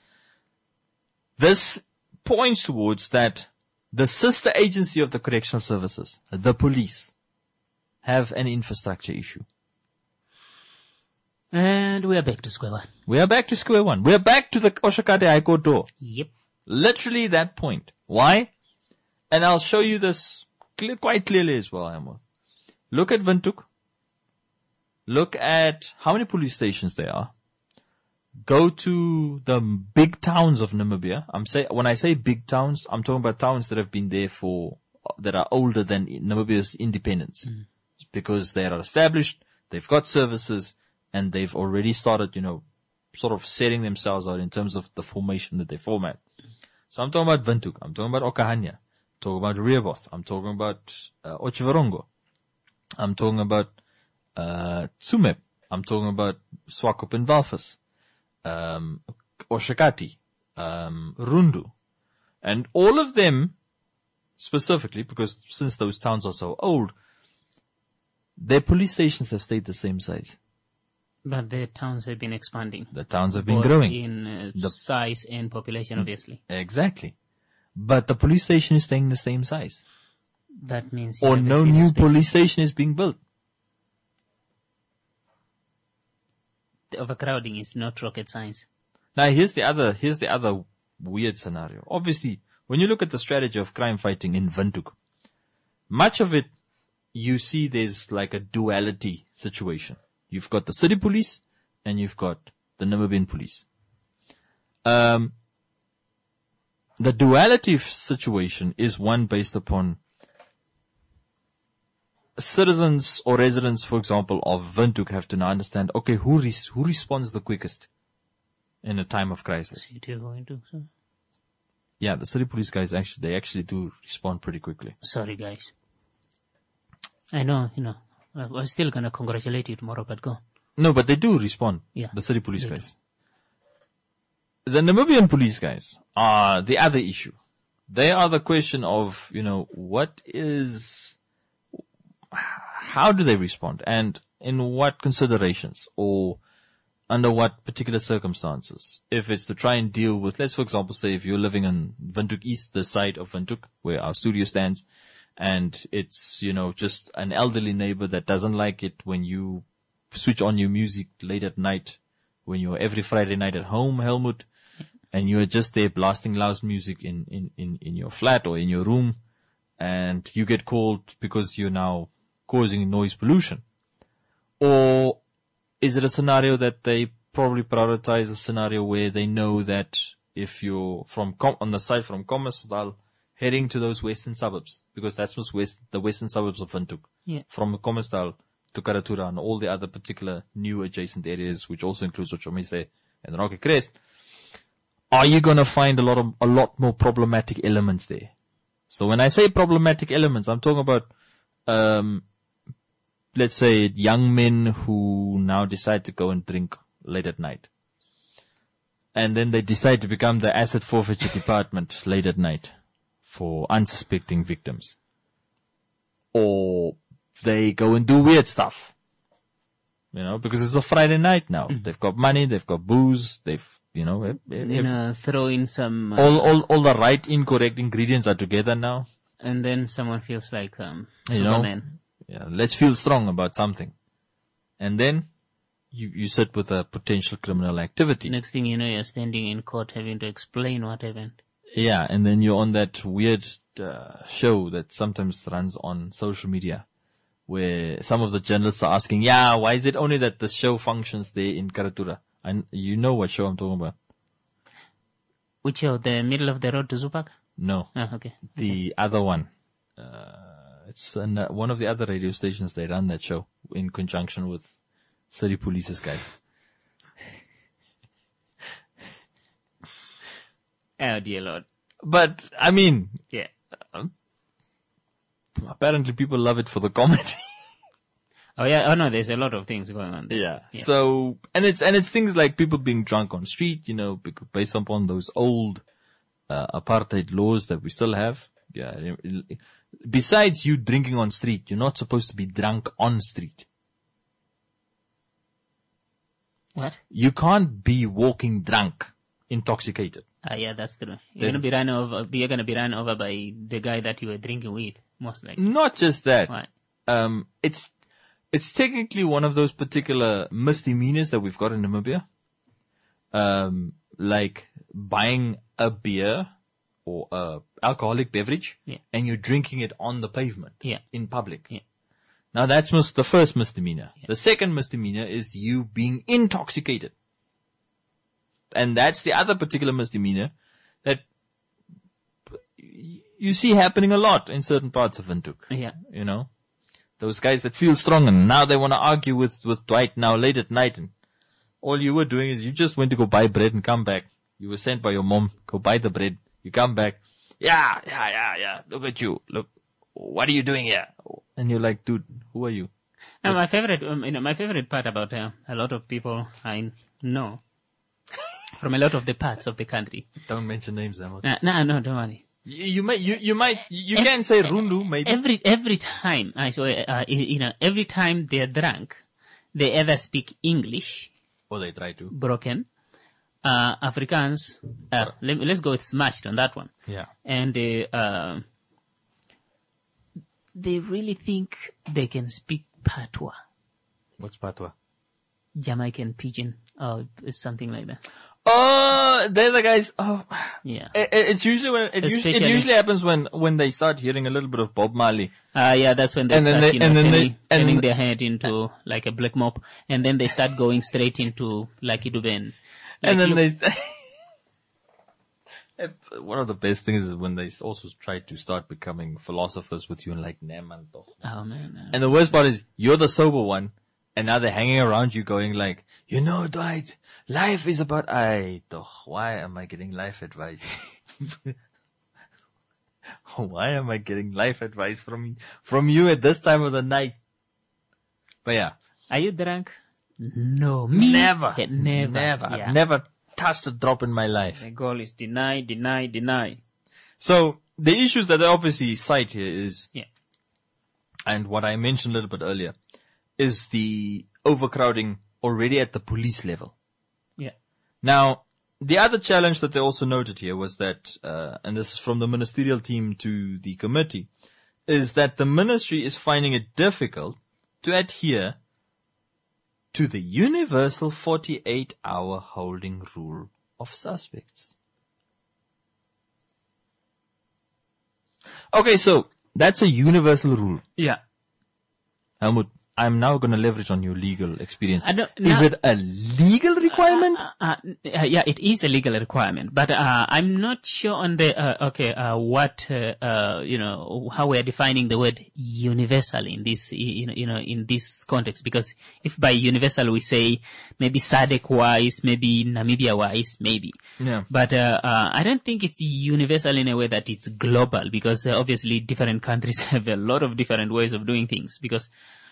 This points towards that the sister agency of the correctional services, the police, have an infrastructure issue. And we are back to square one. We are back to square one. We are back to the Oshakati High Court door. Yep. Literally that point. Why? And I'll show you this quite clearly as well, Amo. Look at Windhoek. Look at how many police stations there are. Go to the big towns of Namibia. When I say big towns, I'm talking about towns that have been there that are older than Namibia's independence. Because they are established, they've got services, and they've already started, sort of setting themselves out in terms of the formation that they format. So I'm talking about Windhoek, I'm talking about Okahanya, I'm talking about Rehoboth, I'm talking about Otjiwarongo, I'm talking about Tsumeb, I'm talking about Swakop and Walvis, Oshakati, Rundu. And all of them, specifically, because since those towns are so old, their police stations have stayed the same size. But the towns have been expanding. The towns have been both growing. in size and population, obviously. Exactly. But the police station is staying the same size. That means you Or have a no city new space. police station is being built. The overcrowding is not rocket science. Now here's the other weird scenario. Obviously, when you look at the strategy of crime fighting in Windhoek, much of it, you see there's like a duality situation. You've got the city police and you've got the Namibian police. The duality situation is one based upon citizens or residents, for example, of Windhoek have to now understand, okay, who responds the quickest in a time of crisis? City of Windhoek, sir. Yeah, the city police guys actually do respond pretty quickly. Sorry, guys. I know, I'm still gonna congratulate you tomorrow, but go. No, but they do respond. Yeah. The city police They guys. The Namibian police guys are the other issue. They are the question of, how do they respond and in what considerations or under what particular circumstances? If it's to try and deal with, let's for example say if you're living in Windhoek East, the side of Windhoek where our studio stands, and it's, just an elderly neighbor that doesn't like it when you switch on your music late at night, when you're every Friday night at home, Helmut, and you're just there blasting loud music in your flat or in your room, and you get called because you're now causing noise pollution. Or is it a scenario that they probably prioritize a scenario where they know that if you're on the side from Kommersdal heading to those western suburbs, because that's the western suburbs of Windhoek, from Kommersdal to Karatura and all the other particular new adjacent areas, which also includes Ochomise and Rocky Crest, are you going to find a lot more problematic elements there? So when I say problematic elements, I'm talking about, let's say young men who now decide to go and drink late at night. And then they decide to become the asset forfeiture department late at night for unsuspecting victims. Or they go and do weird stuff. Because it's a Friday night now. They've got money, they've got booze, they've, throw in some... all the right, incorrect ingredients are together now. And then someone feels like Superman. Yeah, let's feel strong about something. And then you sit with a potential criminal activity. Next thing you know, you're standing in court having to explain what happened. Yeah, and then you're on that weird show that sometimes runs on social media where some of the journalists are asking, why is it only that the show functions there in Karatura? And you know what show I'm talking about. Which show? The Middle of the Road to Zupak? No. Oh, okay. The other one. It's one of the other radio stations. They run that show in conjunction with city police's guys. Oh dear Lord. But, I mean, Yeah. Apparently people love it for the comedy. Oh yeah. Oh no, there's a lot of things going on there. Yeah. So, and it's things like people being drunk on street, based upon those old, apartheid laws that we still have. Yeah. Besides you drinking on street, you're not supposed to be drunk on street. What? You can't be walking drunk, intoxicated. Yeah, that's true. You're gonna be run over by the guy that you were drinking with, most likely. Not just that. Why? It's it's technically one of those particular misdemeanors that we've got in Namibia. Like buying a beer or a alcoholic beverage and you're drinking it on the pavement in public. Yeah. Now that's the first misdemeanor. Yeah. The second misdemeanor is you being intoxicated. And that's the other particular misdemeanor that you see happening a lot in certain parts of Windhoek. Yeah. You know, those guys that feel strong and now they want to argue with Dwight now late at night, and all you were doing is you just went to go buy bread and come back. You were sent by your mom, go buy the bread. You come back. Yeah. Look at you. Look, what are you doing here? And you're like, dude, who are you? And my favorite part about a lot of people I know from a lot of the parts of the country. Don't mention names, Amos. No, don't worry. You can say Rundu, maybe. Every time, every time they're drunk, they either speak English. Or they try to. Broken. Afrikaans, let's go with smashed on that one. Yeah. And, they really think they can speak patois. What's patois? Jamaican pidgin, or something like that. Oh, they're the guys. Oh, yeah. It's usually it usually happens when they start hearing a little bit of Bob Marley. Yeah, that's when they start turning their head into like a black mop, and then they start going straight into Lucky Dube. And then one of the best things is when they also try to start becoming philosophers with you and like Nemanto. Oh man. And the worst part is you're the sober one. And now they're hanging around you going like, you know, Dwight, life is about, why am I getting life advice? Why am I getting life advice from you at this time of the night? But yeah. Are you drunk? No. Me? Never. Never. I've never touched a drop in my life. My goal is deny. So the issues that they obviously cite here is, and what I mentioned a little bit earlier, is the overcrowding already at the police level. Yeah. Now, the other challenge that they also noted here was that, and this is from the ministerial team to the committee, is that the ministry is finding it difficult to adhere to the universal 48-hour holding rule of suspects. Okay, so that's a universal rule. Yeah. Helmut, I'm now going to leverage on your legal experience. Is it a legal requirement? Yeah, it is a legal requirement, but I'm not sure on the how we are defining the word universal in this, in this context. Because if by universal we say maybe SADC wise, maybe Namibia wise, maybe. Yeah. But I don't think it's universal in a way that it's global, because obviously different countries have a lot of different ways of doing things. Because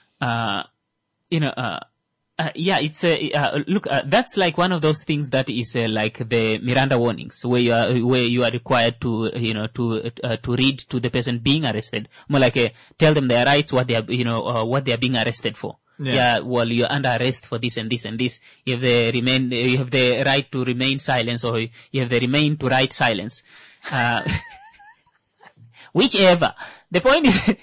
it's look, that's like one of those things that is like the Miranda warnings, where you are required to read to the person being arrested, more like tell them their rights, what they are, what they are being arrested for. Yeah, well, you're under arrest for this and this and this. You have the right to remain silent, or you have the remain to right silence. Whichever. The point is.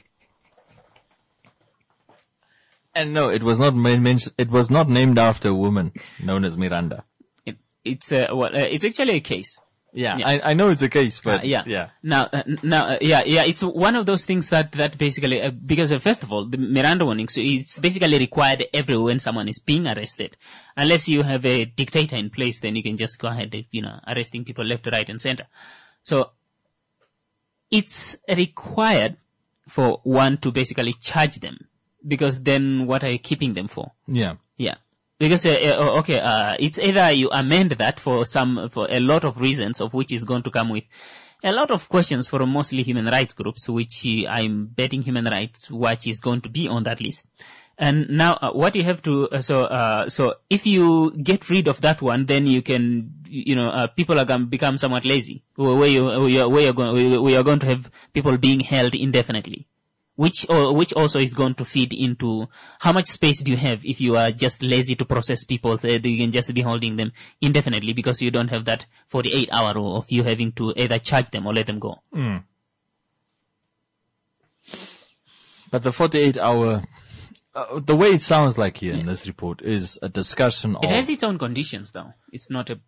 And no, it was not it was not named after a woman known as Miranda. It's actually a case. Yeah. I know it's a case, but yeah. Now, it's one of those things that basically, because first of all, the Miranda warning, so it's basically required everywhere when someone is being arrested. Unless you have a dictator in place, then you can just go ahead, arresting people left, right, and center. So, it's required for one to basically charge them. Because then what are you keeping them for? Yeah. Yeah. Because, it's either you amend that for a lot of reasons, of which is going to come with a lot of questions from mostly human rights groups, which I'm betting Human Rights Watch is going to be on that list. And now, what you have to, so if you get rid of that one, then you can, people are going to become somewhat lazy, where you're going to have people being held indefinitely. Which also is going to feed into how much space do you have if you are just lazy to process people, so you can just be holding them indefinitely because you don't have that 48-hour rule of you having to either charge them or let them go. Mm. But the 48-hour the way it sounds like here in this report is a discussion It has its own conditions, though. It's not a,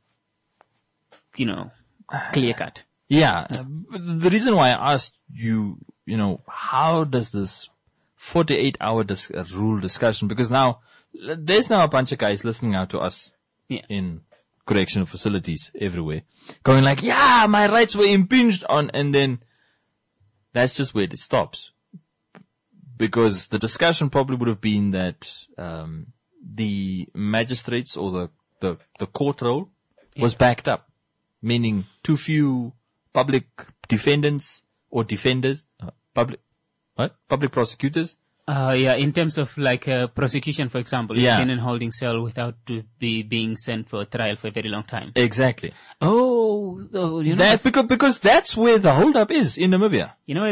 clear cut. Yeah. The reason why I asked you, how does this 48-hour rule discussion, because there's now a bunch of guys listening out to us in correctional facilities everywhere going like, yeah, my rights were impinged on, and then that's just where it stops. Because the discussion probably would have been that the magistrates or the court role was backed up, meaning too few public defendants or defenders, public prosecutors. In terms of like prosecution, for example, you've been in holding cell without being sent for a trial for a very long time. Exactly. Because that's where the holdup is in Namibia.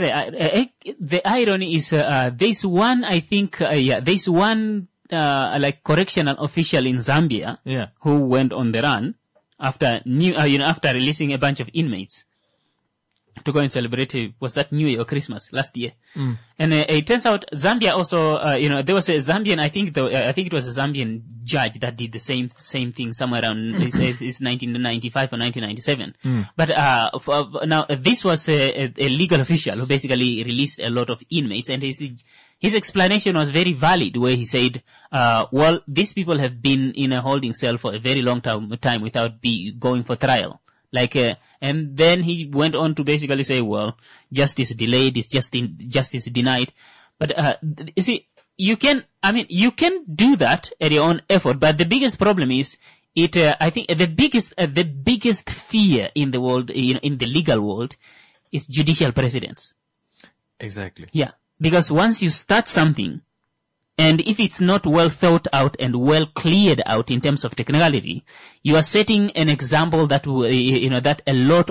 The irony is there's one, I think, there's one like correctional official in Zambia who went on the run after after releasing a bunch of inmates to go and celebrate, was that New Year or Christmas last year? And it turns out Zambia also, there was a Zambian, I think it was a Zambian judge that did the same thing somewhere around, it's 1995 or 1997. But, now this was a legal official who basically released a lot of inmates, and his explanation was very valid, where he said, well, these people have been in a holding cell for a very long time without going for trial. And then he went on to basically say, well, justice delayed is justice denied. But, you see, you can do that at your own effort, but the biggest problem is I think the biggest fear in the world, in the legal world, is judicial precedents. Exactly. Yeah. Because once you start something, and if it's not well thought out and well cleared out in terms of technicality, you are setting an example that that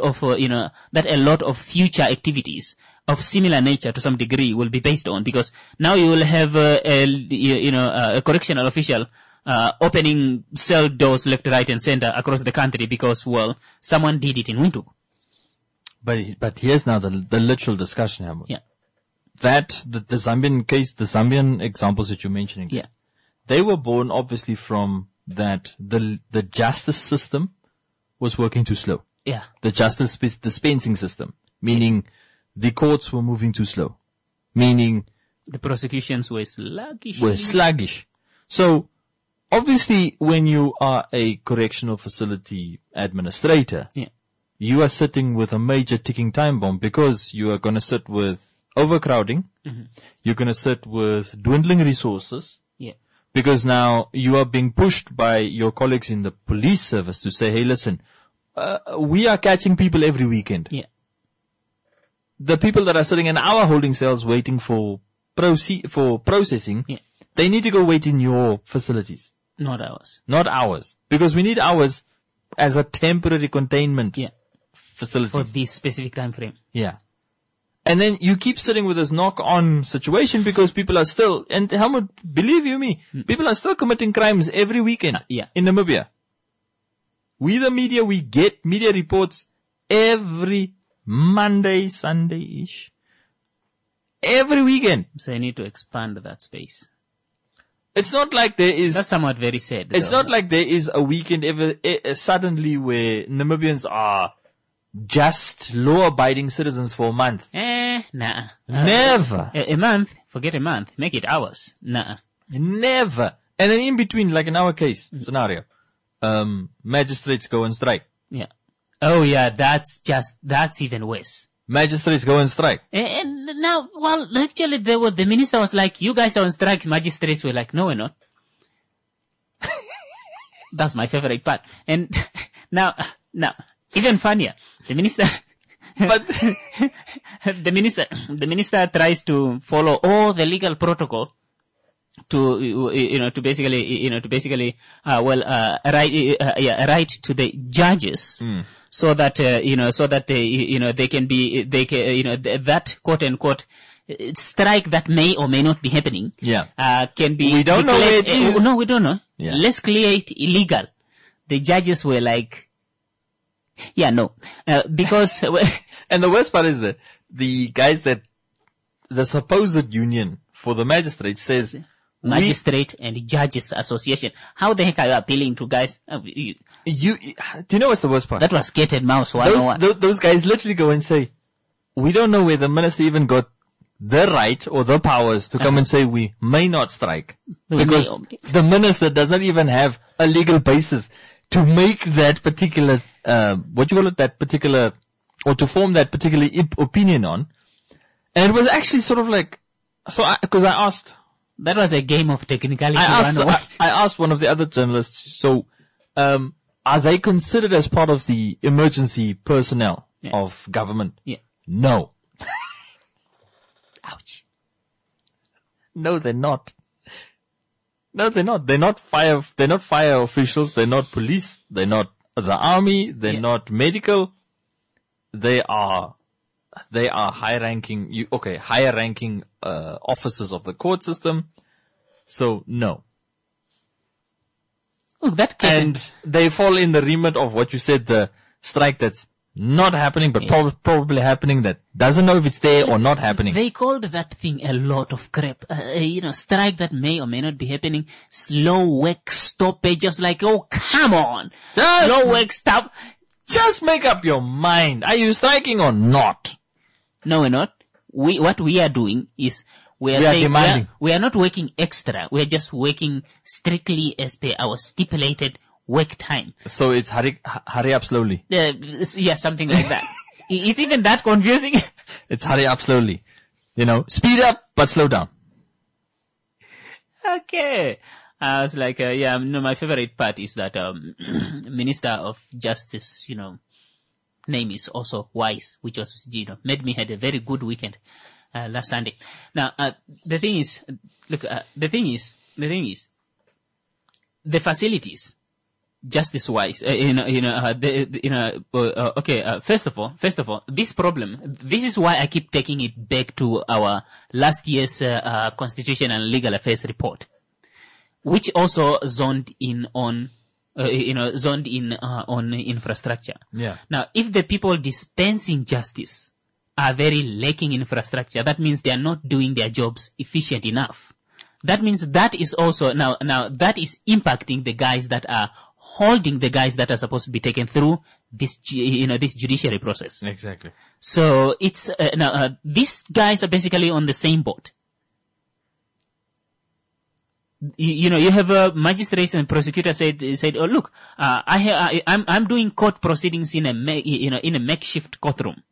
a lot of future activities of similar nature to some degree will be based on, because now you will have a correctional official opening cell doors left, right, and center across the country because, well, someone did it in Windhoek. But here's now the literal discussion, Helmut. Yeah. That, the Zambian case, the Zambian examples that you're mentioning, they were born obviously from that the justice system was working too slow. Yeah. The justice dispensing system, meaning the courts were moving too slow, meaning the prosecutions were sluggish. So obviously when you are a correctional facility administrator, you are sitting with a major ticking time bomb, because you are going to sit with overcrowding. You're going to sit with dwindling resources. Because now you are being pushed by your colleagues in the police service to say, hey, listen, we are catching people every weekend. The people that are sitting in our holding cells waiting for processing, they need to go wait in your facilities. Not ours. Not ours. Because we need ours as a temporary containment facility. For this specific time frame. Yeah. And then you keep sitting with this knock-on situation because people are still, and Helmut, believe you me, people are still committing crimes every weekend in Namibia. We the media, we get media reports every Monday, Sunday-ish. Every weekend. So you need to expand that space. It's not like there is... That's somewhat very sad. It's not like there is a weekend suddenly where Namibians are just law-abiding citizens for a month. Nah. Never. A month? Forget a month. Make it hours. Nah. Never. And then in between, like in our case scenario, magistrates go on strike. Yeah. Oh yeah, that's even worse. Magistrates go on strike. And now, well, actually the minister was like, you guys are on strike. Magistrates were like, no, we're not. That's my favorite part. And now, even funnier, the minister, but the minister tries to follow all the legal protocol to basically write to the judges so that that quote unquote strike that may or may not be happening can be. We don't know where it is. No, we don't know. Let's clear it illegal. The judges were like, because and the worst part is that the guys that the supposed union for the magistrates says, Magistrate and Judges Association. How the heck are you appealing to guys? Do you know what's the worst part? That was gated mouse 101. Those guys literally go and say, we don't know where the minister even got the right or the powers to come and say we may not strike. Because the minister does not even have a legal basis to make that particular, or to form that particular opinion on. And it was actually sort of like, because I asked, that was a game of technicality. I asked one of the other journalists, so, are they considered as part of the emergency personnel of government? Yeah. No. Ouch. No, they're not. No, they're not. They're not fire officials. They're not police. They're not the army. They're not medical. They are higher ranking officers of the court system. So no. Look, and they fall in the remit of what you said, the strike that's not happening, but probably happening, that doesn't know if it's there or not happening. They called that thing a lot of crap. Strike that may or may not be happening. Slow work stoppage. Just like, oh, come on. Slow work stop. Just make up your mind. Are you striking or not? No, we're not. What we are doing is we are saying we are not working extra. We are just working strictly as per our stipulated work time. So it's hurry up slowly. Yeah, something like that. It's even that confusing. It's hurry up slowly. Speed up, but slow down. Okay. I was like, my favorite part is that, Minister of Justice, name is also Wise, which was, made me had a very good weekend, last Sunday. Now, the thing is, the facilities, justice-wise, first of all, this problem, this is why I keep taking it back to our last year's, Constitution and Legal Affairs report, which also zoned in on infrastructure. Yeah. Now, if the people dispensing justice are very lacking infrastructure, that means they are not doing their jobs efficient enough. That means that is also, now that is impacting the guys that are holding the guys that are supposed to be taken through this, this judiciary process. Exactly. So it's, these guys are basically on the same boat. You have a magistrate and prosecutor said, oh look, I'm doing court proceedings in a makeshift courtroom.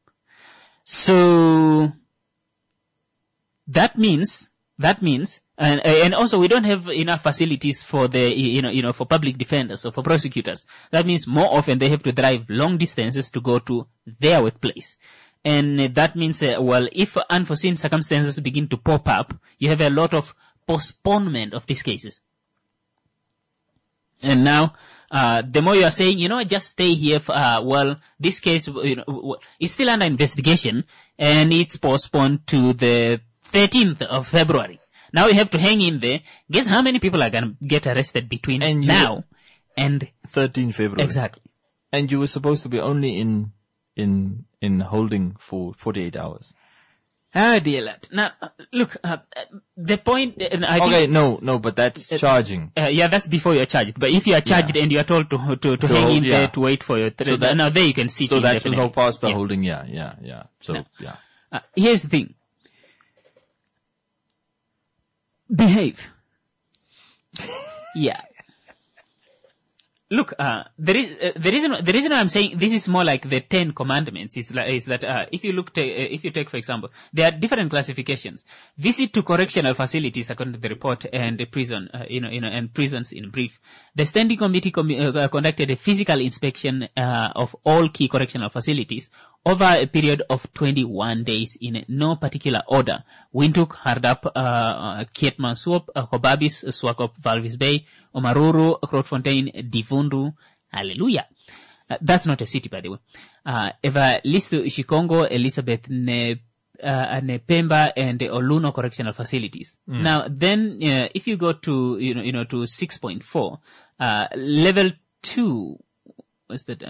So that means, and also we don't have enough facilities for the, for public defenders or for prosecutors. That means more often they have to drive long distances to go to their workplace. And that means, if unforeseen circumstances begin to pop up, you have a lot of postponement of these cases. And now, the more you are saying, just stay here for, this case, is still under investigation and it's postponed to the 13th of February. Now you have to hang in there. Guess how many people are going to get arrested between now and 13 February. Exactly. And you were supposed to be only in holding for 48 hours. Ah, dear lad. Now, look, the point, but that's charging. That's before you're charged. But if you are charged and you are told to hang in there to wait for your, now there you can see. So that's all past the holding, yeah. So, now, here's the thing. Behave. Yeah. Look, the reason I'm saying this is more like the 10 commandments is that, if you take, for example, there are different classifications. Visit to correctional facilities according to the report and prison, and prisons in brief. The standing committee conducted a physical inspection, of all key correctional facilities over a period of 21 days in no particular order. Windhoek, Hardap, Keetmanshoop, Gobabis, Swakop, Walvis Bay, Omaruru, Grootfontein, Divundu. Hallelujah. That's not a city, by the way. Eva Listu, Shikongo, Elizabeth, Nepemba, and the Oluno correctional facilities. Now, then, if you go to, to 6.4, level 2, what's that?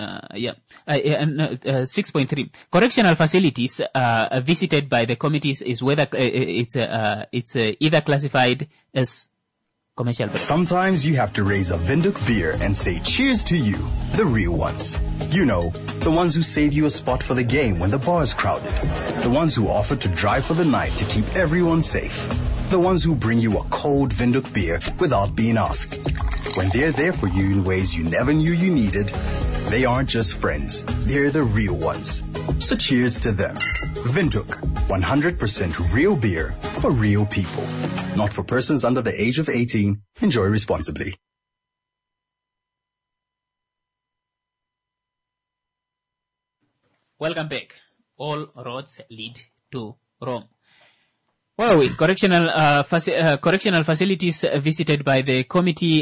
6.3. Correctional facilities, visited by the committees is whether, it's either classified as commercial break. Sometimes you have to raise a Vinduk beer and say cheers to you, the real ones. You know, the ones who save you a spot for the game when the bar is crowded. The ones who offer to drive for the night to keep everyone safe. The ones who bring you a cold Vinduk beer without being asked. When they're there for you in ways you never knew you needed, they aren't just friends, they're the real ones. So cheers to them. Vinduk, 100% real beer for real people. Not for persons under the age of 18. Enjoy responsibly. Welcome back. All roads lead to Rome. Where are we? Correctional facilities visited by the committee.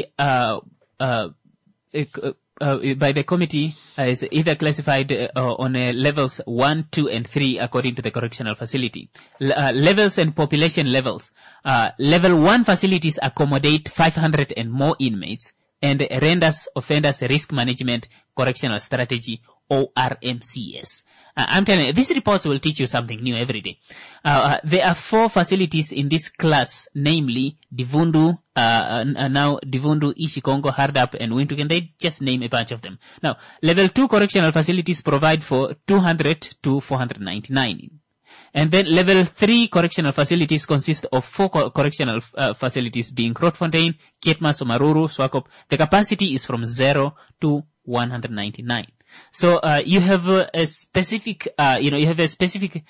By the committee is either classified on levels 1, 2, and 3 according to the correctional facility. Levels and population levels. Level 1 facilities accommodate 500 and more inmates and renders offenders risk management correctional strategy, ORMCS. I'm telling you, these reports will teach you something new every day. There are 4 facilities in this class, namely Divundu, now Divundu, Ishikongo, Hardap, and Windhoek, and they just name a bunch of them. Now, level 2 correctional facilities provide for 200 to 499. And then level 3 correctional facilities consist of 4 correctional facilities being Grootfontein, Keetmanshoop, Maruru, Swakop. The capacity is from 0 to 199. So, you have a specific, basically,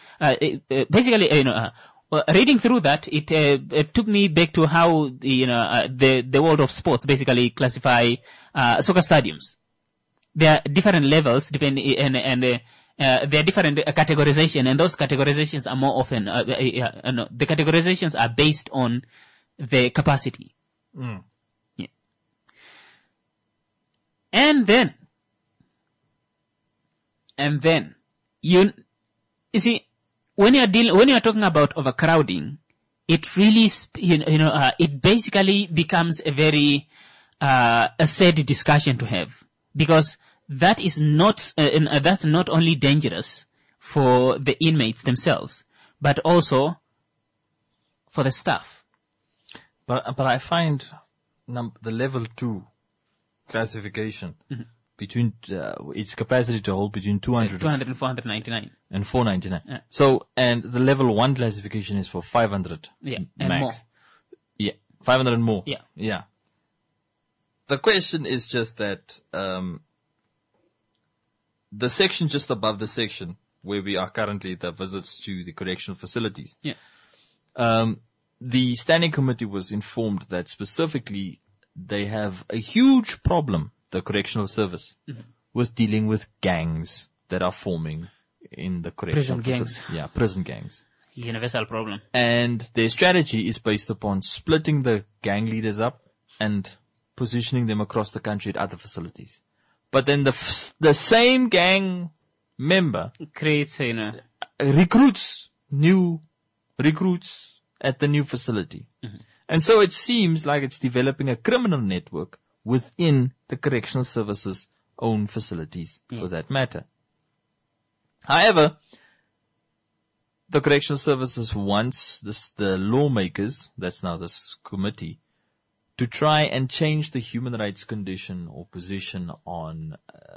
reading through that, it took me back to how, the world of sports basically classify, soccer stadiums. There are different levels depending, and there are different categorization, and those categorizations are more often, the categorizations are based on the capacity. Mm. Yeah. And then, you see, when you're talking about overcrowding, it really, it basically becomes a very, a sad discussion to have, because that is not, that's not only dangerous for the inmates themselves, but also for the staff. But I find the level 2 classification between its capacity to hold between 200 and 499 and 499. Yeah. So, and the level 1 classification is for 500 and max. more. Yeah, 500 and more. Yeah. Yeah. The question is just that the section just above the section where we are currently, the visits to the correctional facilities. Yeah. The standing committee was informed that specifically they have a huge problem, the correctional service, with dealing with gangs that are forming in the correctional Prison facility. gangs. Yeah, prison gangs. Universal problem. And their strategy is based upon splitting the gang leaders up and positioning them across the country at other facilities. But then the same gang member Creates, recruits new recruits at the new facility. And so it seems like it's developing a criminal network within the correctional services' own facilities, for that matter. However, the correctional services wants the lawmakers, that's now this committee, to try and change the human rights condition or position on,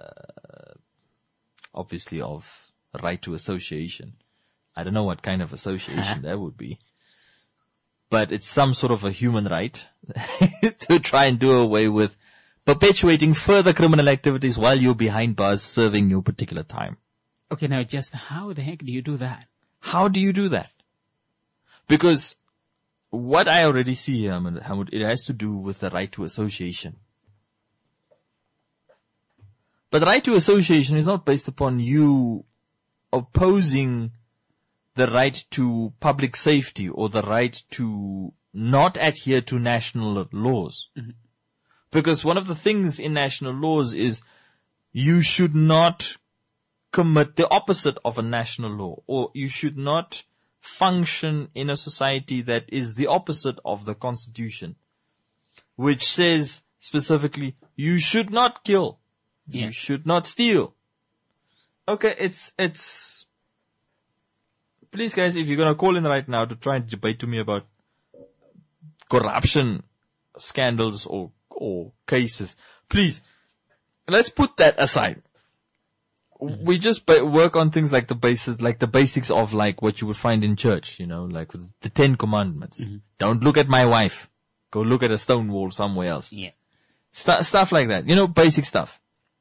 obviously, of right to association. I don't know what kind of association that would be. But it's some sort of a human right to try and do away with perpetuating further criminal activities while you're behind bars serving your particular time. Okay, now just how the heck do you do that? How do you do that? Because what I already see here, Hamud, it has to do with the right to association. But the right to association is not based upon you opposing the right to public safety or the right to not adhere to national laws. Because one of the things in national laws is you should not commit the opposite of a national law, or you should not function in a society that is the opposite of the Constitution, which says specifically you should not kill, you should not steal. Okay, it's please guys, if you're going to call in right now to try and debate to me about corruption scandals or cases. Please, let's put that aside. We just work on things like the basics of like what you would find in church, like with the 10 Commandments. Mm-hmm. Don't look at my wife. Go look at a stone wall somewhere else. Yeah. Stuff like that. Basic stuff.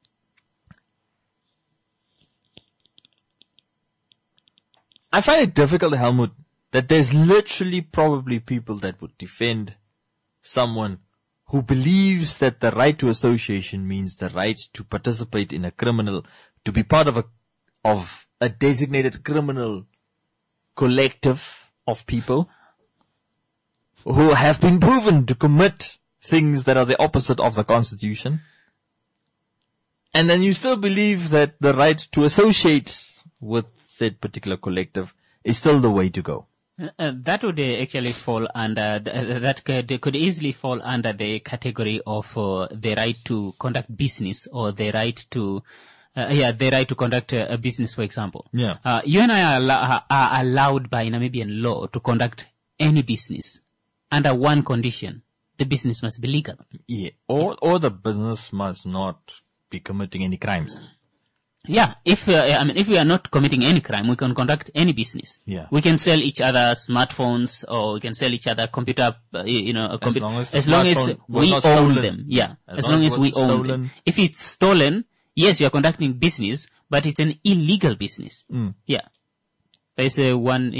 I find it difficult, Helmut, that there's literally probably people that would defend someone who believes that the right to association means the right to participate in to be part of a designated criminal collective of people who have been proven to commit things that are the opposite of the Constitution. And then you still believe that the right to associate with said particular collective is still the way to go. That would actually fall under, that could easily fall under the category of the right to conduct business, or the right to conduct a business, for example. Yeah. You and I are allowed by Namibian law to conduct any business under one condition: the business must be legal. Yeah. Or the business must not be committing any crimes. Yeah, if we are not committing any crime, we can conduct any business. Yeah. We can sell each other smartphones, or we can sell each other computer, as long as we own them. Yeah. As long as we own them. If it's stolen, yes, you are conducting business, but it's an illegal business. Mm. Yeah. There's one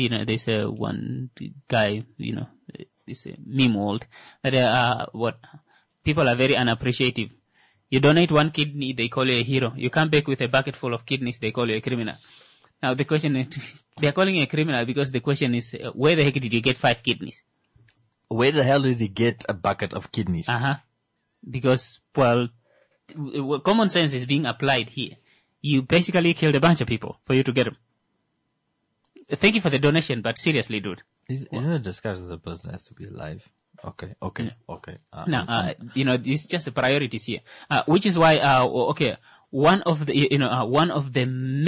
guy, this meme world, that, people are very unappreciative. You donate one kidney, they call you a hero. You come back with a bucket full of kidneys, they call you a criminal. Now the question is, they're calling you a criminal because the question is, where the heck did you get 5 kidneys? Where the hell did he get a bucket of kidneys? Because, common sense is being applied here. You basically killed a bunch of people for you to get them. Thank you for the donation, but seriously, dude. Isn't it discussed as a person has to be alive? Okay. Now, it's just the priorities here, which is why, one of the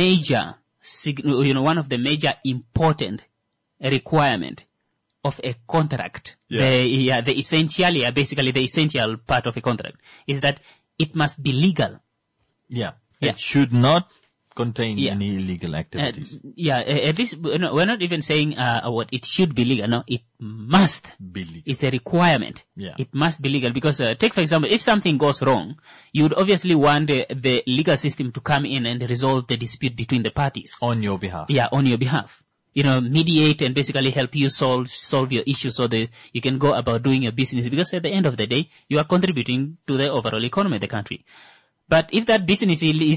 major important requirement of a contract, the essential part of a contract is that it must be legal. Yeah. It should not contain any illegal activities. At least we're not even saying what it should be legal. No, it must be legal. It's a requirement. Yeah. It must be legal because take for example, if something goes wrong, you would obviously want the legal system to come in and resolve the dispute between the parties on your behalf. Yeah, on your behalf. Mediate and basically help you solve your issues so that you can go about doing your business, because at the end of the day, you are contributing to the overall economy of the country. But if that business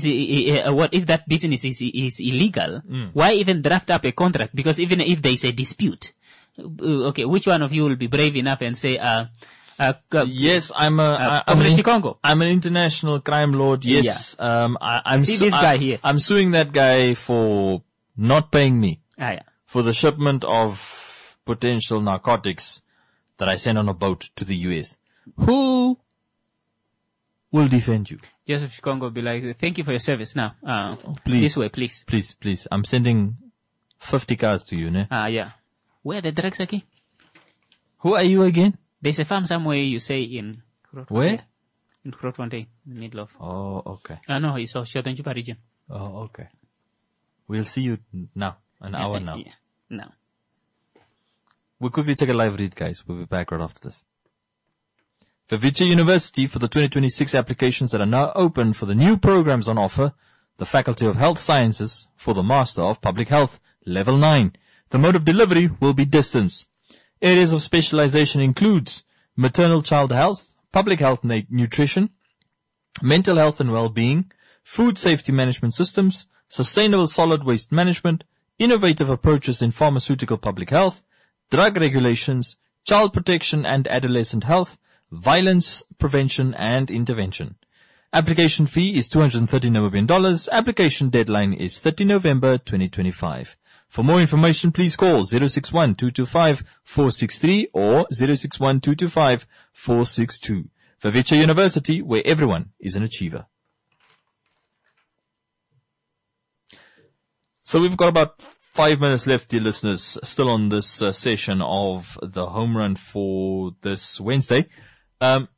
is illegal, why even draft up a contract? Because even if there is a dispute, which one of you will be brave enough and say, yes, I'm an international crime lord. Yes, I'm this guy here. I'm suing that guy for not paying me for the shipment of potential narcotics that I sent on a boat to the US. Who will defend you? Joseph Shikongo will be like, thank you for your service. Now, please, this way, please. Please. I'm sending 50 cars to you, ne? Yeah. Where are the drugs again? Who are you again? There's a farm somewhere, you say, in where? In Grootfontein, in the middle of. Oh, okay. No, it's Shothenjupa region. Oh, okay. We'll see you now. An hour now. Yeah, now. We'll quickly take a live read, guys. We'll be back right after this. Vevitcha University, for the 2026 applications that are now open for the new programs on offer, the Faculty of Health Sciences for the Master of Public Health, Level 9. The mode of delivery will be distance. Areas of specialization includes maternal child health, public health nutrition, mental health and well-being, food safety management systems, sustainable solid waste management, innovative approaches in pharmaceutical public health, drug regulations, child protection and adolescent health, violence prevention and intervention. Application fee is $230 Namibian. Application deadline is 30 November 2025. For more information, please call 061-225-463 or 061-225-462. Vevitcha University, where everyone is an achiever. So we've got about 5 minutes left, dear listeners, still on this session of the home run for this Wednesday. The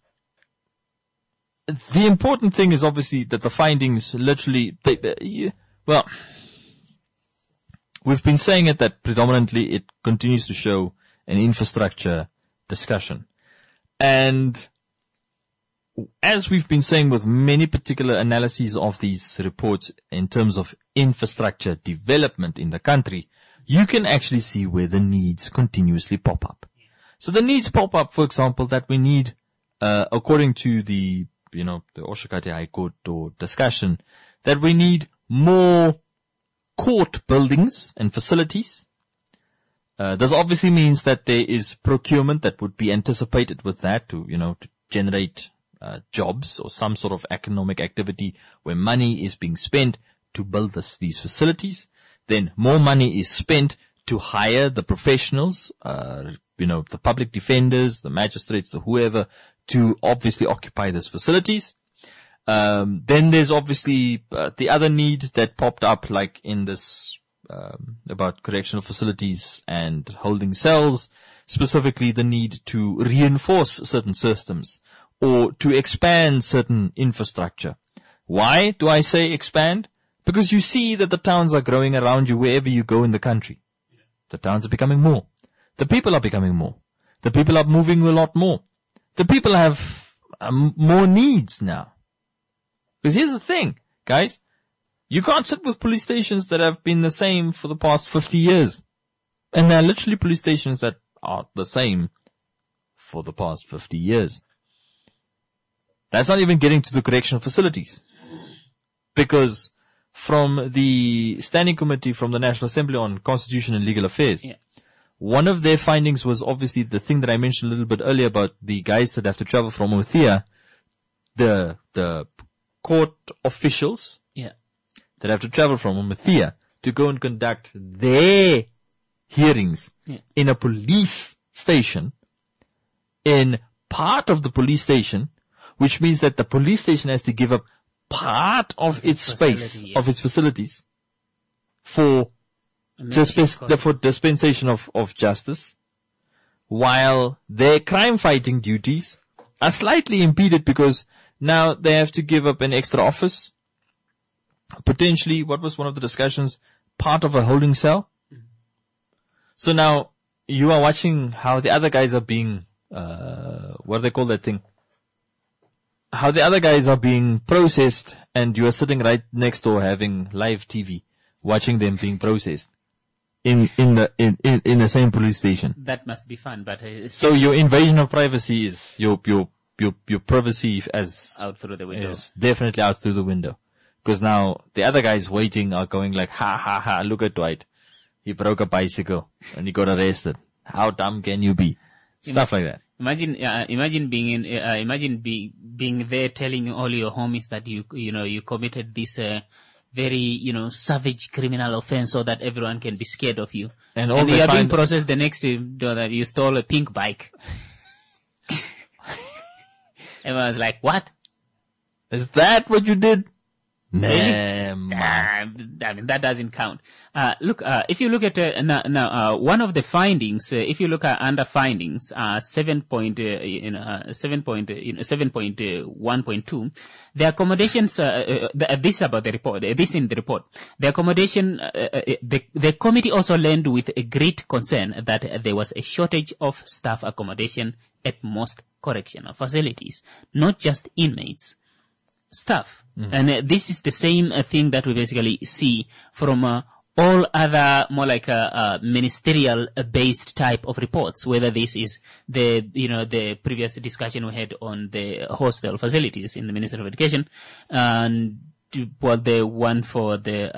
important thing is obviously that the findings literally, we've been saying it that predominantly it continues to show an infrastructure discussion. And as we've been saying with many particular analyses of these reports in terms of infrastructure development in the country, you can actually see where the needs continuously pop up. So the needs pop up, for example, that we need, according to the Oshakati High Court or discussion, that we need more court buildings and facilities. This obviously means that there is procurement that would be anticipated with that to generate jobs or some sort of economic activity where money is being spent to build these facilities. Then more money is spent to hire the professionals, the public defenders, the magistrates, the whoever, to obviously occupy these facilities. Then there's obviously the other need that popped up, like in this about correctional facilities and holding cells, specifically the need to reinforce certain systems or to expand certain infrastructure. Why do I say expand? Because you see that the towns are growing around you wherever you go in the country. The towns are becoming more. The people are becoming more. The people are moving a lot more. The people have more needs now. Because here's the thing, guys. You can't sit with police stations that have been the same for the past 50 years. And there are literally police stations that are the same for the past 50 years. That's not even getting to the correctional facilities. Because from the Standing Committee from the National Assembly on Constitution and Legal Affairs, one of their findings was obviously the thing that I mentioned a little bit earlier about the guys that have to travel from Othia, the court officials that have to travel from Othia to go and conduct their hearings in a police station, in part of the police station, which means that the police station has to give up part of its space, of its facilities, for dispensation of justice, while their crime-fighting duties are slightly impeded because now they have to give up an extra office, potentially, what was one of the discussions, part of a holding cell. So now you are watching how the other guys are being, what do they call that thing? How the other guys are being processed, and you are sitting right next door having live TV, watching them being processed in the same police station. That must be fun, but so your invasion of privacy is your privacy as out through the window. Is definitely out through the window, because now the other guys waiting are going like, ha ha ha! Look at Dwight, he broke a bicycle and he got arrested. How dumb can you be? Stuff like that. Imagine being there telling all your homies that you committed this very savage criminal offense so that everyone can be scared of you. And you are being processed the next day that you stole a pink bike. Everyone was like, "What? Is that what you did?" Nah, I mean, that doesn't count. Look, if you look at, one of the findings, if you look at under findings, 7.1.2, the accommodations, this about the report, this in the report, the accommodation, the committee also learned with a great concern that there was a shortage of staff accommodation at most correctional facilities, not just inmates. Staff. And this is the same thing that we basically see from all other more like ministerial based type of reports, whether this is the previous discussion we had on the hostel facilities in the Ministry of Education, and the one for the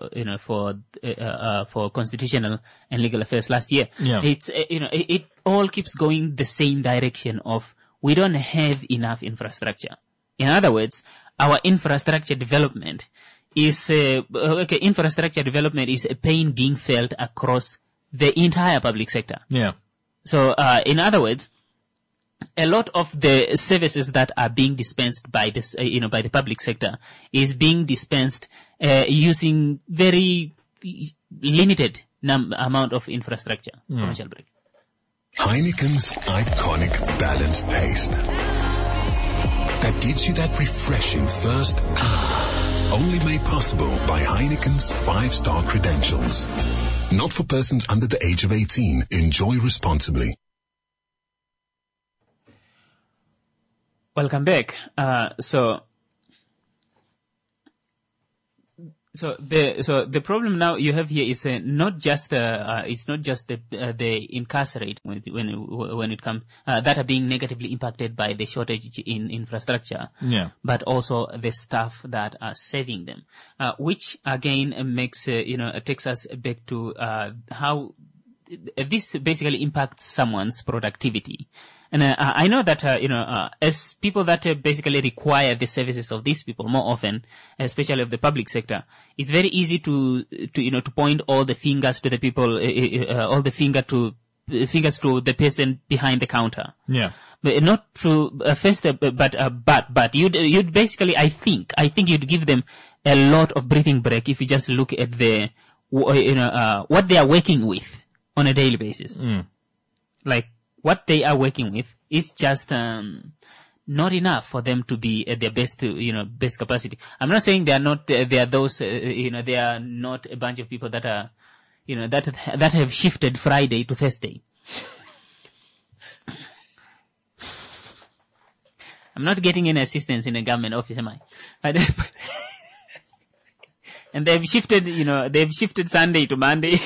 for constitutional and legal affairs last year. It's it all keeps going the same direction of we don't have enough infrastructure. In other words, our infrastructure development is infrastructure development is a pain being felt across the entire public sector. So in other words, a lot of the services that are being dispensed by this by the public sector is being dispensed using very limited amount of infrastructure. Commercial break. Heineken's iconic balanced taste that gives you that refreshing first only made possible by Heineken's 5-star credentials. Not for persons under the age of 18. Enjoy responsibly. Welcome back. So the problem now you have here is not just the incarcerate when it comes that are being negatively impacted by the shortage in infrastructure, but also the staff that are saving them, which again makes takes us back to how this basically impacts someone's productivity. And I know that, as people that basically require the services of these people more often, especially of the public sector, it's very easy to point all the fingers to the people, fingers to the person behind the counter. Yeah. But not to but you'd basically, I think you'd give them a lot of breathing break if you just look at what they are working with on a daily basis. Like, what they are working with is just not enough for them to be at their best capacity. I'm not saying they are not. They are those. They are not a bunch of people that are, that have shifted Friday to Thursday. I'm not getting any assistance in a government office, am I? And they've shifted Sunday to Monday.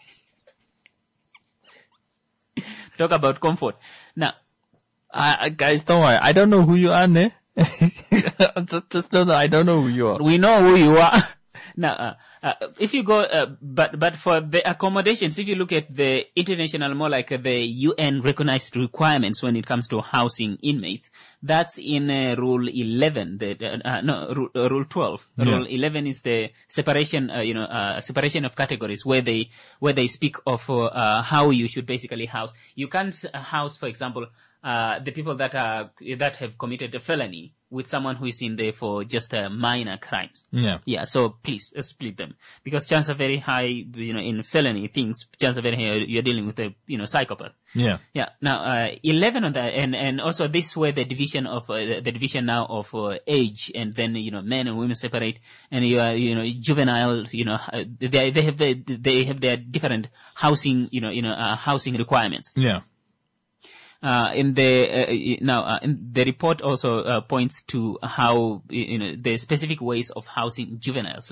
Talk about comfort. Now, guys, don't worry. I don't know who you are, ne? just know that I don't know who you are. We know who you are. Now, if you go, but for the accommodations, if you look at the international, more like the UN recognized requirements when it comes to housing inmates, that's in Rule 11, Rule 12. Yeah. Rule 11 is the separation, separation of categories where they speak of how you should basically house. You can't house, for example, the people that have committed a felony with someone who is in there for just minor crimes. Yeah. So please split them, because chances are very high, in felony things, chances are very high you're dealing with a, psychopath. Yeah. Yeah. Now, 11 on that, and also this way the division now of age, and then, men and women separate, and you are, juvenile, they have their different housing, housing requirements. Yeah. In the report also points to how the specific ways of housing juveniles,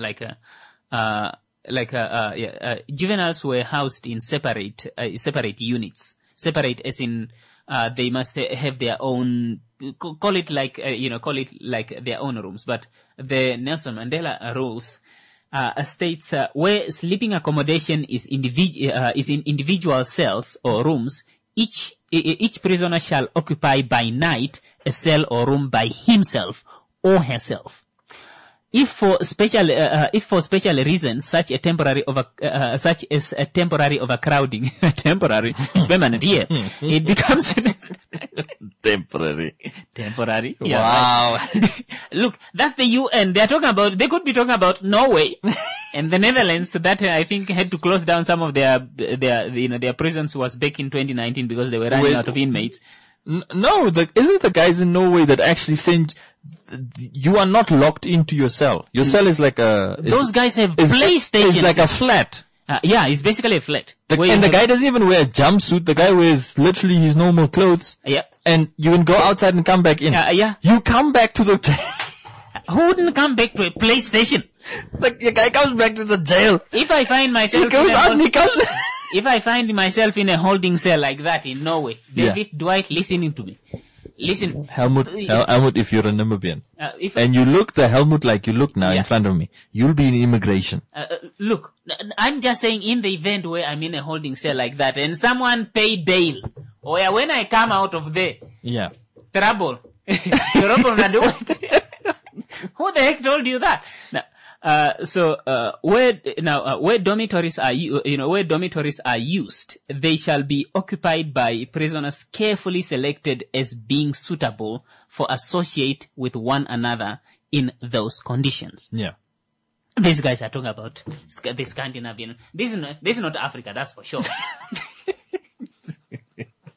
juveniles were housed in separate units, separate as in they must have their own, call it like their own rooms. But the Nelson Mandela rules states where sleeping accommodation is in individual cells or rooms, each prisoner shall occupy by night a cell or room by himself or herself. If for special reasons, such as temporary overcrowding, temporary, it's permanent here, it becomes Temporary. Yeah, Wow. right. Look, that's the UN. They could be talking about Norway and the Netherlands that I think had to close down some of their prisons was back in 2019 because they were running out of inmates. No, isn't the guys in Norway that actually send, you are not locked into your cell. Your cell is like those guys have PlayStations. It's like a flat. Yeah, it's basically a flat. The guy doesn't even wear a jumpsuit. The guy wears literally his normal clothes. Yeah. And you can go outside and come back in. Yeah. You come back to the Who wouldn't come back to a PlayStation? Like, the guy comes back to the jail. If I find myself He goes out and he comes if I find myself in a holding cell like that in Norway, David Dwight listening to me. Listen. Helmut, if you're a Namibian, and you look the Helmut like you look now in front of me, you'll be in immigration. Look, I'm just saying in the event where I'm in a holding cell like that and someone pay bail, or when I come out of there, trouble. Who the heck told you that? Where dormitories are, used, they shall be occupied by prisoners carefully selected as being suitable for associate with one another in those conditions. Yeah. These guys are talking about the Scandinavian. This is not Africa, that's for sure.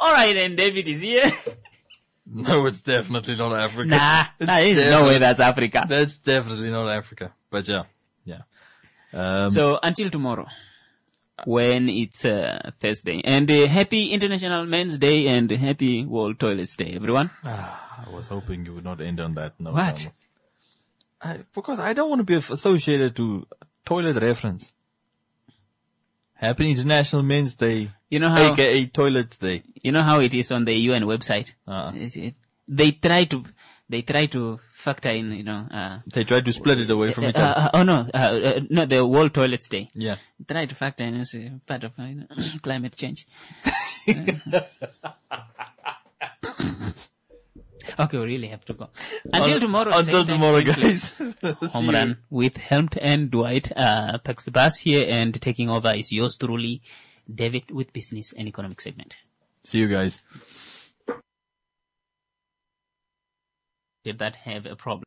All right, and David is here. No, it's definitely not Africa. Nah, there's no way that's Africa. That's definitely not Africa. But yeah. So until tomorrow, when it's Thursday. And happy International Men's Day and happy World Toilets Day, everyone. I was hoping you would not end on that note. What? Because I don't want to be associated to toilet reference. Happy International Men's Day. You know how, AKA Toilet Day. you know how it is on the UN website? They try to factor in, They try to split it away from each other. No, the World Toilets Day. Yeah. Try to factor in as a part of climate change. Okay, we really have to go. Until tomorrow. Until tomorrow, guys. Home Run with Helmut and Dwight. Packs the bus here, and taking over is yours truly, David, with business and economic segment. See you guys. Did that have a problem?